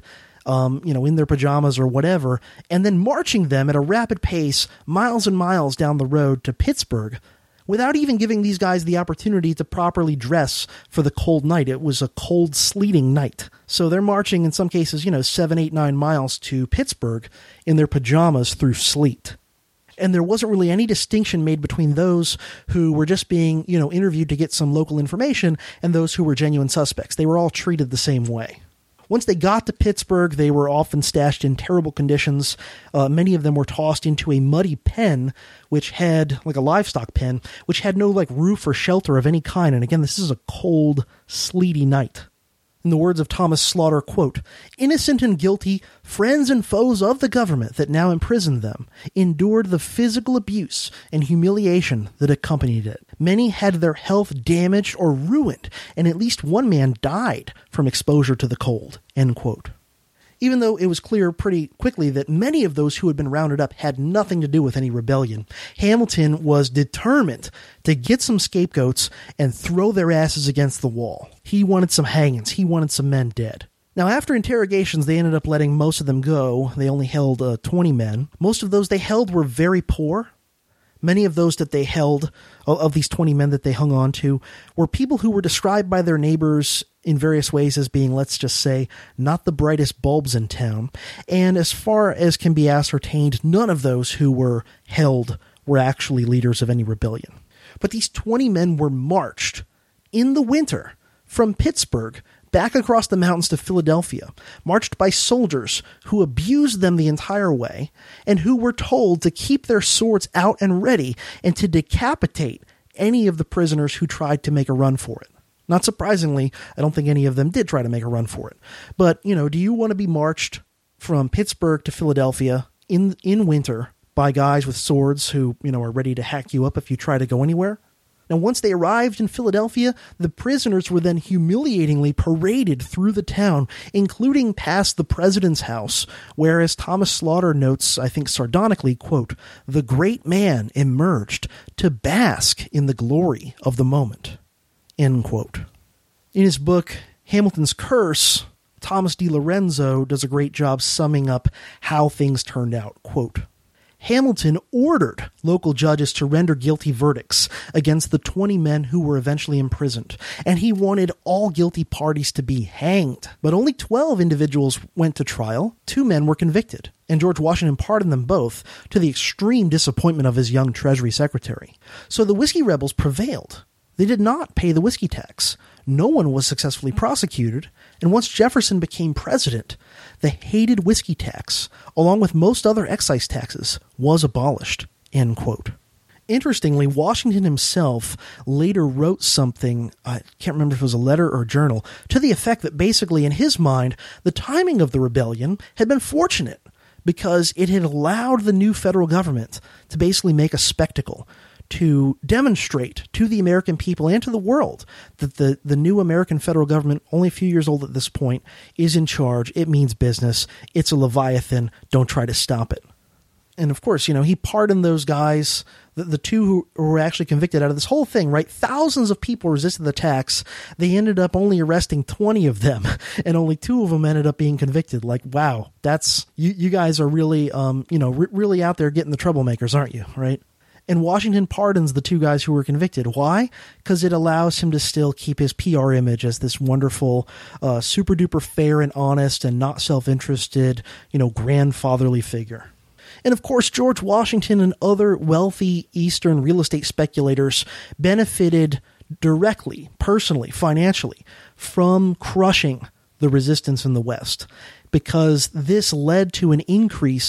in their pajamas or whatever, and then marching them at a rapid pace miles and miles down the road to Pittsburgh, without even giving these guys the opportunity to properly dress for the cold night. It was a cold, sleeting night. So they're marching, in some cases, 7, 8, 9 miles to Pittsburgh in their pajamas through sleet. And there wasn't really any distinction made between those who were just being, interviewed to get some local information and those who were genuine suspects. They were all treated the same way. Once they got to Pittsburgh, they were often stashed in terrible conditions. Many of them were tossed into a muddy pen, which had, like a livestock pen, which had no roof or shelter of any kind. And again, this is a cold, sleety night. In the words of Thomas Slaughter, quote, "Innocent and guilty, friends and foes of the government that now imprisoned them, endured the physical abuse and humiliation that accompanied it. Many had their health damaged or ruined, and at least one man died from exposure to the cold," end quote. Even though it was clear pretty quickly that many of those who had been rounded up had nothing to do with any rebellion, Hamilton was determined to get some scapegoats and throw their asses against the wall. He wanted some hangings. He wanted some men dead. Now, after interrogations, they ended up letting most of them go. They only held 20 men. Most of those they held were very poor. Many of those that they held, of these 20 men that they hung on to, were people who were described by their neighbors in various ways as being, let's just say, not the brightest bulbs in town. And as far as can be ascertained, none of those who were held were actually leaders of any rebellion. But these 20 men were marched in the winter from Pittsburgh back across the mountains to Philadelphia, marched by soldiers who abused them the entire way, and who were told to keep their swords out and ready and to decapitate any of the prisoners who tried to make a run for it. Not surprisingly, I don't think any of them did try to make a run for it. But, do you want to be marched from Pittsburgh to Philadelphia in winter by guys with swords who, are ready to hack you up if you try to go anywhere? Now, once they arrived in Philadelphia, the prisoners were then humiliatingly paraded through the town, including past the president's house, where, as Thomas Slaughter notes, I think sardonically, quote, "the great man emerged to bask in the glory of the moment," end quote. In his book, Hamilton's Curse, Thomas DiLorenzo does a great job summing up how things turned out, quote, "Hamilton ordered local judges to render guilty verdicts against the 20 men who were eventually imprisoned, and he wanted all guilty parties to be hanged. But only 12 individuals went to trial. 2 men were convicted, and George Washington pardoned them both, to the extreme disappointment of his young Treasury Secretary. So the whiskey rebels prevailed. They did not pay the whiskey tax. No one was successfully prosecuted, and once Jefferson became president, the hated whiskey tax, along with most other excise taxes, was abolished," end quote. Interestingly, Washington himself later wrote something, I can't remember if it was a letter or a journal, to the effect that basically, in his mind, the timing of the rebellion had been fortunate because it had allowed the new federal government to basically make a spectacle, to demonstrate to the American people and to the world that the new American federal government, only a few years old at this point, is in charge. It means business. It's a Leviathan. Don't try to stop it. And of course, he pardoned those guys, the 2 who were actually convicted out of this whole thing, right? Thousands of people resisted the tax. They ended up only arresting 20 of them, and only 2 of them ended up being convicted. Like, wow, that's, you guys are really, really out there getting the troublemakers, aren't you? Right? And Washington pardons the 2 guys who were convicted. Why? Because it allows him to still keep his PR image as this wonderful, super duper fair and honest and not self-interested, grandfatherly figure. And of course, George Washington and other wealthy Eastern real estate speculators benefited directly, personally, financially, from crushing the resistance in the West, because this led to an increase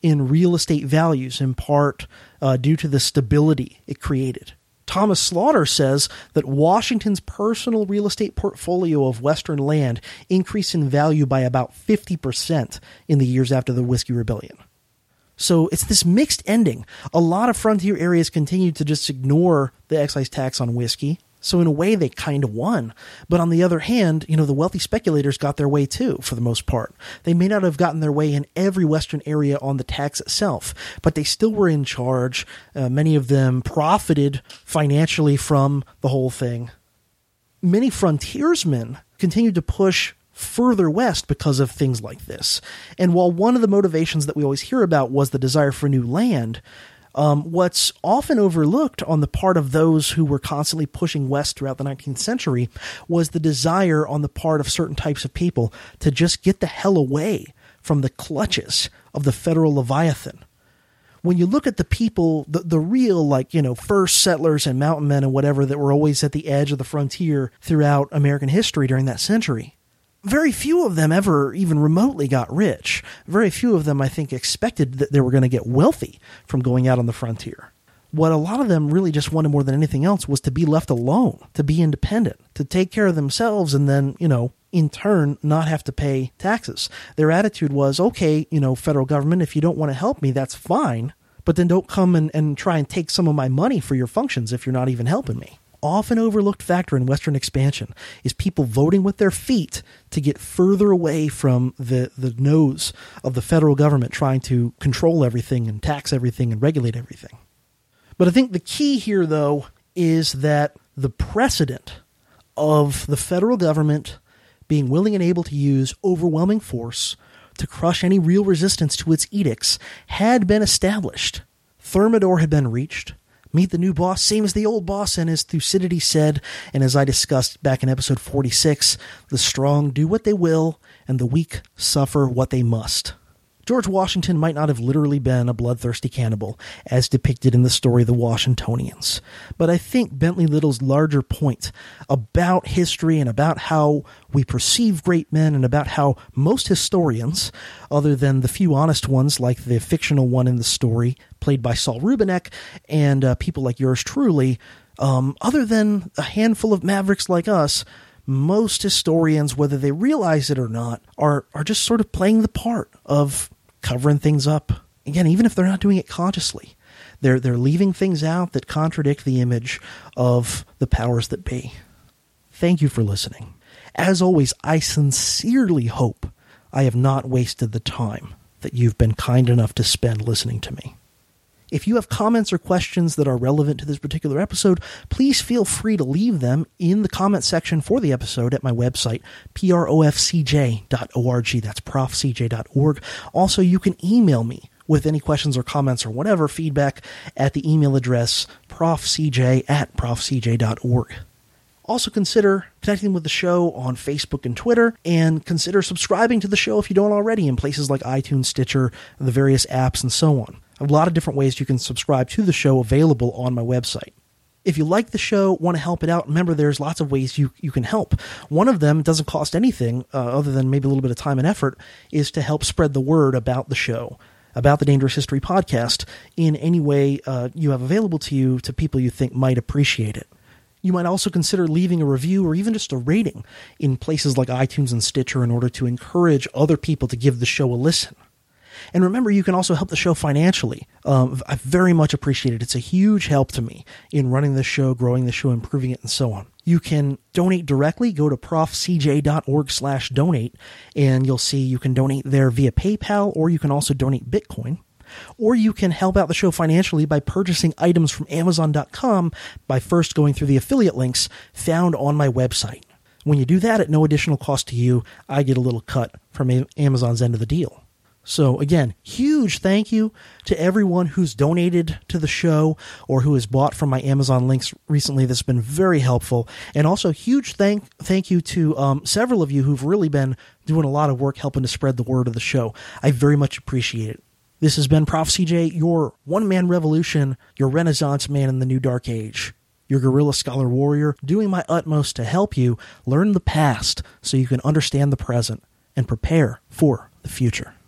in real estate values, in part due to the stability it created. Thomas Slaughter says that Washington's personal real estate portfolio of Western land increased in value by about 50% in the years after the Whiskey Rebellion. So it's this mixed ending. A lot of frontier areas continued to just ignore the excise tax on whiskey. So in a way, they kind of won. But on the other hand, the wealthy speculators got their way too, for the most part. They may not have gotten their way in every Western area on the tax itself, but they still were in charge. Many of them profited financially from the whole thing. Many frontiersmen continued to push further west because of things like this. And while one of the motivations that we always hear about was the desire for new land, what's often overlooked on the part of those who were constantly pushing west throughout the 19th century was the desire on the part of certain types of people to just get the hell away from the clutches of the federal Leviathan. When you look at the people, the real, first settlers and mountain men and whatever that were always at the edge of the frontier throughout American history during that century, very few of them ever even remotely got rich. Very few of them, I think, expected that they were going to get wealthy from going out on the frontier. What a lot of them really just wanted more than anything else was to be left alone, to be independent, to take care of themselves and then, in turn, not have to pay taxes. Their attitude was, okay, federal government, if you don't want to help me, that's fine, but then don't come and try and take some of my money for your functions if you're not even helping me. Often overlooked factor in Western expansion is people voting with their feet to get further away from the nose of the federal government trying to control everything and tax everything and regulate everything. But I think the key here, though, is that the precedent of the federal government being willing and able to use overwhelming force to crush any real resistance to its edicts had been established. Thermidor had been reached. Meet the new boss, same as the old boss, and as Thucydides said, and as I discussed back in episode 46, the strong do what they will, and the weak suffer what they must. George Washington might not have literally been a bloodthirsty cannibal, as depicted in the story of the Washingtonians, but I think Bentley Little's larger point about history and about how we perceive great men and about how most historians, other than the few honest ones like the fictional one in the story, played by Saul Rubinek, and people like yours truly, other than a handful of mavericks like us, most historians, whether they realize it or not, are just sort of playing the part of covering things up. Again, even if they're not doing it consciously, they're leaving things out that contradict the image of the powers that be. Thank you for listening. As always, I sincerely hope I have not wasted the time that you've been kind enough to spend listening to me. If you have comments or questions that are relevant to this particular episode, please feel free to leave them in the comment section for the episode at my website, profcj.org. That's profcj.org. Also, you can email me with any questions or comments or whatever feedback at the email address profcj@profcj.org. Also consider connecting with the show on Facebook and Twitter, and consider subscribing to the show if you don't already in places like iTunes, Stitcher, the various apps, and so on. A lot of different ways you can subscribe to the show available on my website. If you like the show, want to help it out, remember there's lots of ways you can help. One of them doesn't cost anything other than maybe a little bit of time and effort, is to help spread the word about the show, about the Dangerous History Podcast, in any way you have available to you to people you think might appreciate it. You might also consider leaving a review or even just a rating in places like iTunes and Stitcher in order to encourage other people to give the show a listen. And remember, you can also help the show financially. I very much appreciate it. It's a huge help to me in running the show, growing the show, improving it, and so on. You can donate directly. Go to profcj.org/donate, and you'll see you can donate there via PayPal, or you can also donate Bitcoin. Or you can help out the show financially by purchasing items from Amazon.com by first going through the affiliate links found on my website. When you do that at no additional cost to you, I get a little cut from Amazon's end of the deal. So again, huge thank you to everyone who's donated to the show or who has bought from my Amazon links recently. That's been very helpful. And also huge thank you to several of you who've really been doing a lot of work helping to spread the word of the show. I very much appreciate it. This has been Prof. CJ, your one-man revolution, your Renaissance man in the new dark age, your guerrilla scholar warrior, doing my utmost to help you learn the past so you can understand the present and prepare for the future.